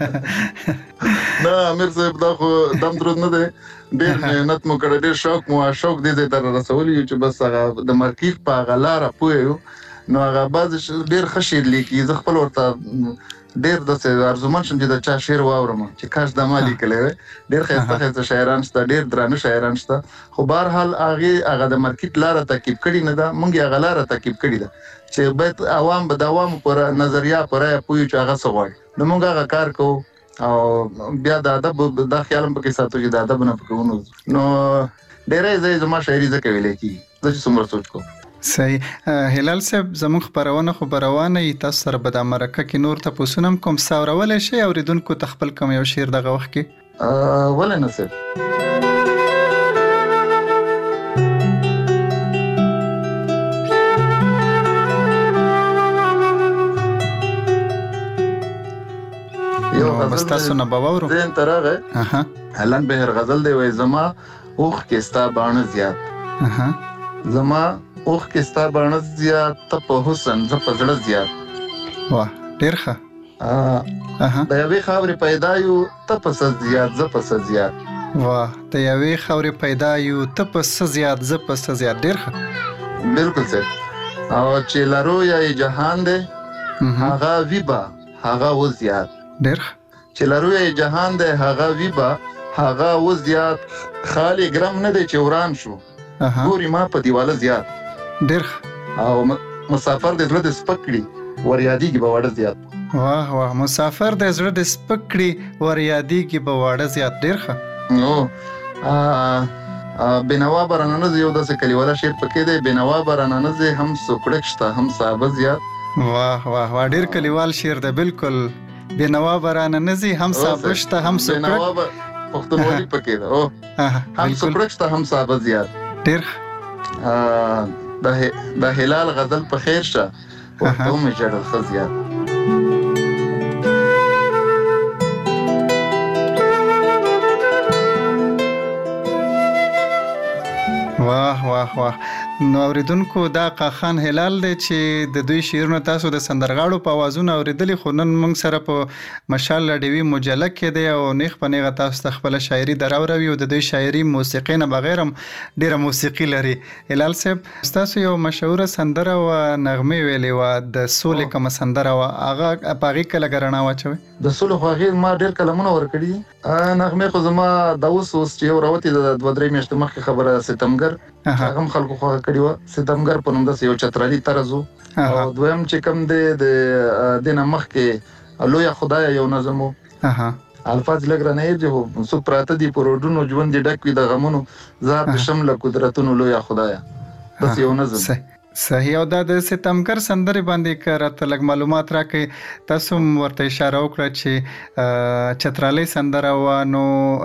نه امیر صاحب دا خو دم درود نه دی، ډېر محنت مو کړی، ډېر شوق مو دې ځای ته رسولی یو چې بس هغه د مارکیټ په هغه لاره پوه یو، نو هغه بعضې ډېر ښه شعر لیکي. زه خپل ورته ډېر داسې ارزومن شم چې د چا شعر واورم چې کاش دا ما لیکلی وی. ډېر ښایسته شاعران شته، ډېر درانه شاعران شته، خو بهرحال هغه د مارکیټ لاره تعقیب کړې نه ده، موږ یې هغه لاره تعقیب کړې ده چې باید عوام به د عوامو په نظریه په رایه پوه چې هغه څه غواړي، نو موږ هغه کار کوو. او بیا د ادب دا خیال هم پکې ساتو چې د ادب نه پکې ونوځو. نو ډېری ځای زما شاعري ځکه ویلی کېږي زه چې څومره سوچ کوم. صحیح. هلال صاحب زموږ خپرونه خو به روانه وي، تاسو سره به دا مرکه کې نور تپوسونه هم کوم څه اورولی شئ اورېدونکو ته خپل کوم یو شعر دغه وخت کې؟ ولې نه صاحب. بس تاسو نه به واورو. ذهن ته راغی هلن بهر غزل دی، وایي زما اوښ کې ستا باڼه زیات، زما اوښ کې ستا باڼه زیات، ته په حسن زه په زړه زیات. واه ډېر ښه. د یوې خاورې پیدا یو ته په څه زیات زه په څه زیات. واه د یوې خاورې پیدا یو ته په څه زیات زه په څه زیات. ډېر ښه. بلکل صاحب. او چې لرو یا جهان دی هغه ویبا هغه و زیات. ډېر ښه. چې لرو یا جهان دی هغه ویبا هغه و زیات، خالی ګرم نه دی چې وران شو ګوري ما په دیواله زیات. ډېر ښه. او مسافر د زړه د سپک کړي ور یادېږي به واړه زیات. واه واه مسافر د زړه د سپک کړي ور یادېږي به واړه زیات. ډېر ښه. نو بینوا براننزي یو داسې کلیواله شعر پکې دی، بینوا براننزي هم سوکړک شته هم صحابه زیات. واه واه واه ډېر کلیوال شعر دی. بلکل بینوا براننزي هم صحابه شته هم سوکړک، پښتونولي پکې ده، هم سوکړک شته هم صحابه زیات. ډېر ښه. د هلال غزل په خیر شه ورته مې ژړل ښه زیات. واه واه نو اوریدونکو دا قاخان هلال دی چې د دوی شعرونه تاسو د سندرغاړو په اوازونو اوریدلی خو نن موږ سره په مشال ډیوي مجله کې دی او نیغ په نیغه تاسو ته خپل شاعري دراوروي او د دوی شاعري موسیقي نه بغیر هم ډیره موسیقي لري. هلال صاحب تاسو یو مشهوره سندره او نغمه ویلې و د سولې کوم سندره و هغه پاغي کله غرنا واچوي د سولې خو هغه ما ډیر کلمونه ورکړي نغمه خو زما د اوس چې یو راوتی د 2-3 میاشتې مخکې خبره ستمګر هغه خلکو خو کړی و ستمګر په نوم د یو چترالي طرزو او دویم چې کوم د دینه مخکې لوی خدای یو نظم الفاظ لګرنه یې جو سپراته دی پروډونو ژوند دی ډک وي د غمونو ذات شمل قدرتونو لوی خدای بس یو نظم صحیح. او دا د ستمګر سندرې باندې کارته لګ معلومات راکې تاسو ورته اشاره وکړه چې چترالي سندره و نو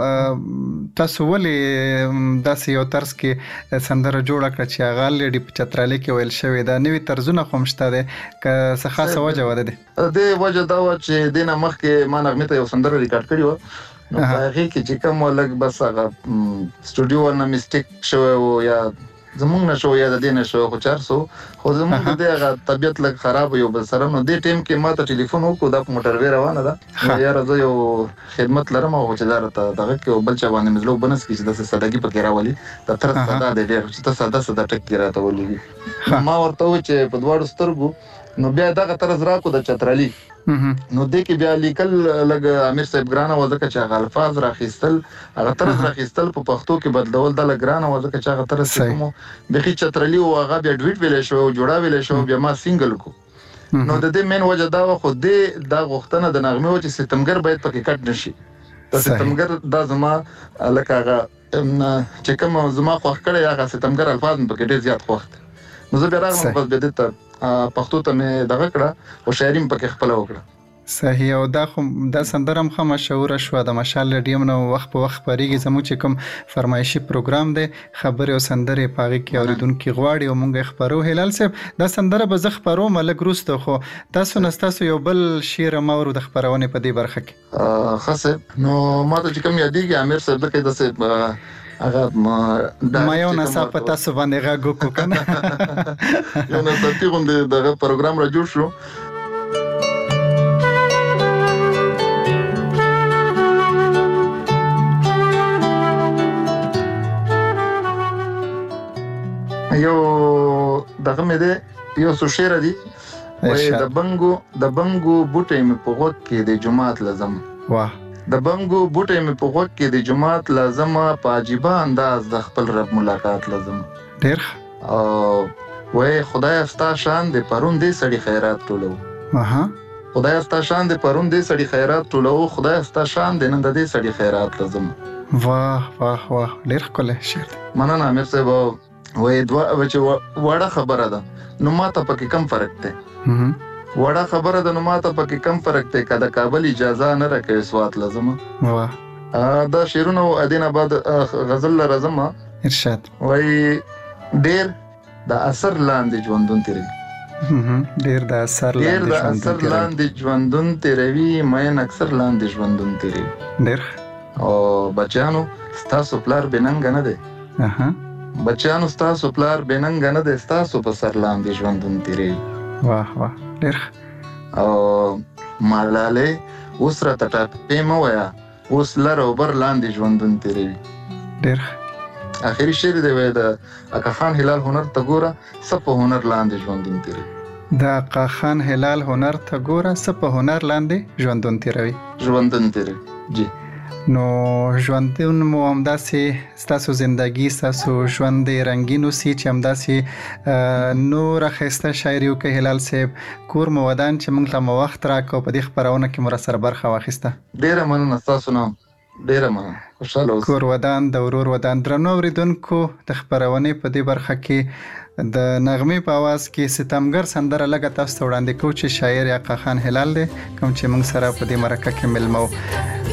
تاسو ولې داسې یو طرز کې سندره جوړه کړه چې هغه لري چترالي کې ویل شوی دا نوې طرزونه خو مشته ده که څه خاصه وجه وده ده د وجه دا و چې دینه مخکې ما نغمه ته یو سندره ریکارډ کړی و نو هغه کې چې کوم لګ بس هغه سټوډیو ورنه میسټیک شو او یا زمونږ نشو یا د دې نشو خو 400 خو زمونږ دغه طبيعت لږ خراب یو بل سره نو دې ټیم کې ما ته ټلیفون وکړو د موټر وی روانه ده یار زه یو خدمت لرم او چې دارته دغه کې بل چا باندې مزلو بنس کې د سادهګي پکې راولي د تر ساده د ډېر چې ته ساده ټک راته ولې ما ورته و چې په دواړو سترګو نو بیا دغه طرز راکو د چترالي نو دې کې بیا لیکل لګ امیر صاحب ګرانه وځکه چې هغه الفاظ راخیستل هغه طرز راخیستل په پښتو کې بدلول د لګرانه وځکه چې هغه طرز کوم بخي چترالي او هغه بیا ډویټ ویلې شو جوړا ویلې شو بیا ما سینګل کو نو د دې مین وجه دا خو دې دا غوښتنه د نغمه و چې ستمګر باید پکې کټ نشي د ستمګر دا زما لکه هغه چې کوم زما خوښ کړی هغه ستمګر الفاظ پکې ډېر زیات خوښ نو زه بیا راغلم بس به دې پښتو ته مې دغه کړه او شاعري پکې خپل وکړه. صحیح. او دا سندره هم مشهوره شو د مشال ریډیو نو وخت په وخت پریږي زموږ چې کوم فرمایشي پروګرام دی خبرې او سندرې پاغي کې اوریدونکو غواړي او مونږ خبرو. هلال صاحب دا سندره به زه خبرو ملک روسته خو تاسو یو بل شعر مورو د خبرونه په دې برخه کې خاصه نو ما ته چې کوم یادېږي امیر صاحب کې داسې هغه ما یو نصاب په تاسو باندې غاګو کو کنه یو نصاب تی غونډه دغه پروګرام را جوړ شو یو دغه مې ده یو څو شعر دي د بنګو بوټي مې په غوږ کې د جمعات لازم واه د بنګو بوټي مې په غوږ کې د جمعات لازم په عجیبه انداز د خپل رب ملاقات لازم ډېر او وای خدای ستا شان د پرون دې سړي خیرات ټولو خدای ستا شان د پرون دې سړي خیرات ټولو خدای ستا شان د نن دې سړي خیرات لازم واه واه واه ډېر ښکلی شعر مننه امیر صاحب وای چې وړه خبره ده نو ماته پکې کم فرق دی وړه خبره ده نو ماته پکې کم فرق دی که د کابل اجازه نه راکوي سوات لازم دا شعرونه ادین آباد غزل لازم ارشاد وای ډېر د اثر لاندې ژوندون تیروي ډېر د اثر لاندې ژوندون تیروي مین اکثر لاندې ژوندون تیروي ډېر او بچانو ستاسو پلار بننګ نه دی بچانو ستاسو پلار بننګ نه دی ستاسو په سر لاندې ژوندون تیروي واه واه ډېر او ملاله اوس را ټاټې مه وایه اوس لر او بر لاندې ژوندون تیروي ډېر اخري شعر دی وای د اکا خان هلال هنر ته ګوره څه په هنر لاندې ژوندون تیروي د اکا خان هلال هنر ته ګوره څه په هنر لاندې ژوندون تیروي جی نو ژوندون مو همداسې ستاسو زندگی ستاسو ژوند رنګین اوسي چې همداسې نور ښایسته شاعري وکړئ هلال صاحب کور مو ودان چې موږ ته مو وخت راکړو په دې خپرونه کې مو راسره برخه واخیسته ډېره مننه ستاسو نه ډېره مننه خوشحاله اوسئ کور ودان د ورور ودان درنو اورېدونکو د خپرونې په دې برخه کې د نغمې په आवाज کې ستمګر سندره لګه تاسو ته وړاندې کوو چې شاعر اکا خان هلال دی کوم چې موږ سره په دې مرکه کې ملمو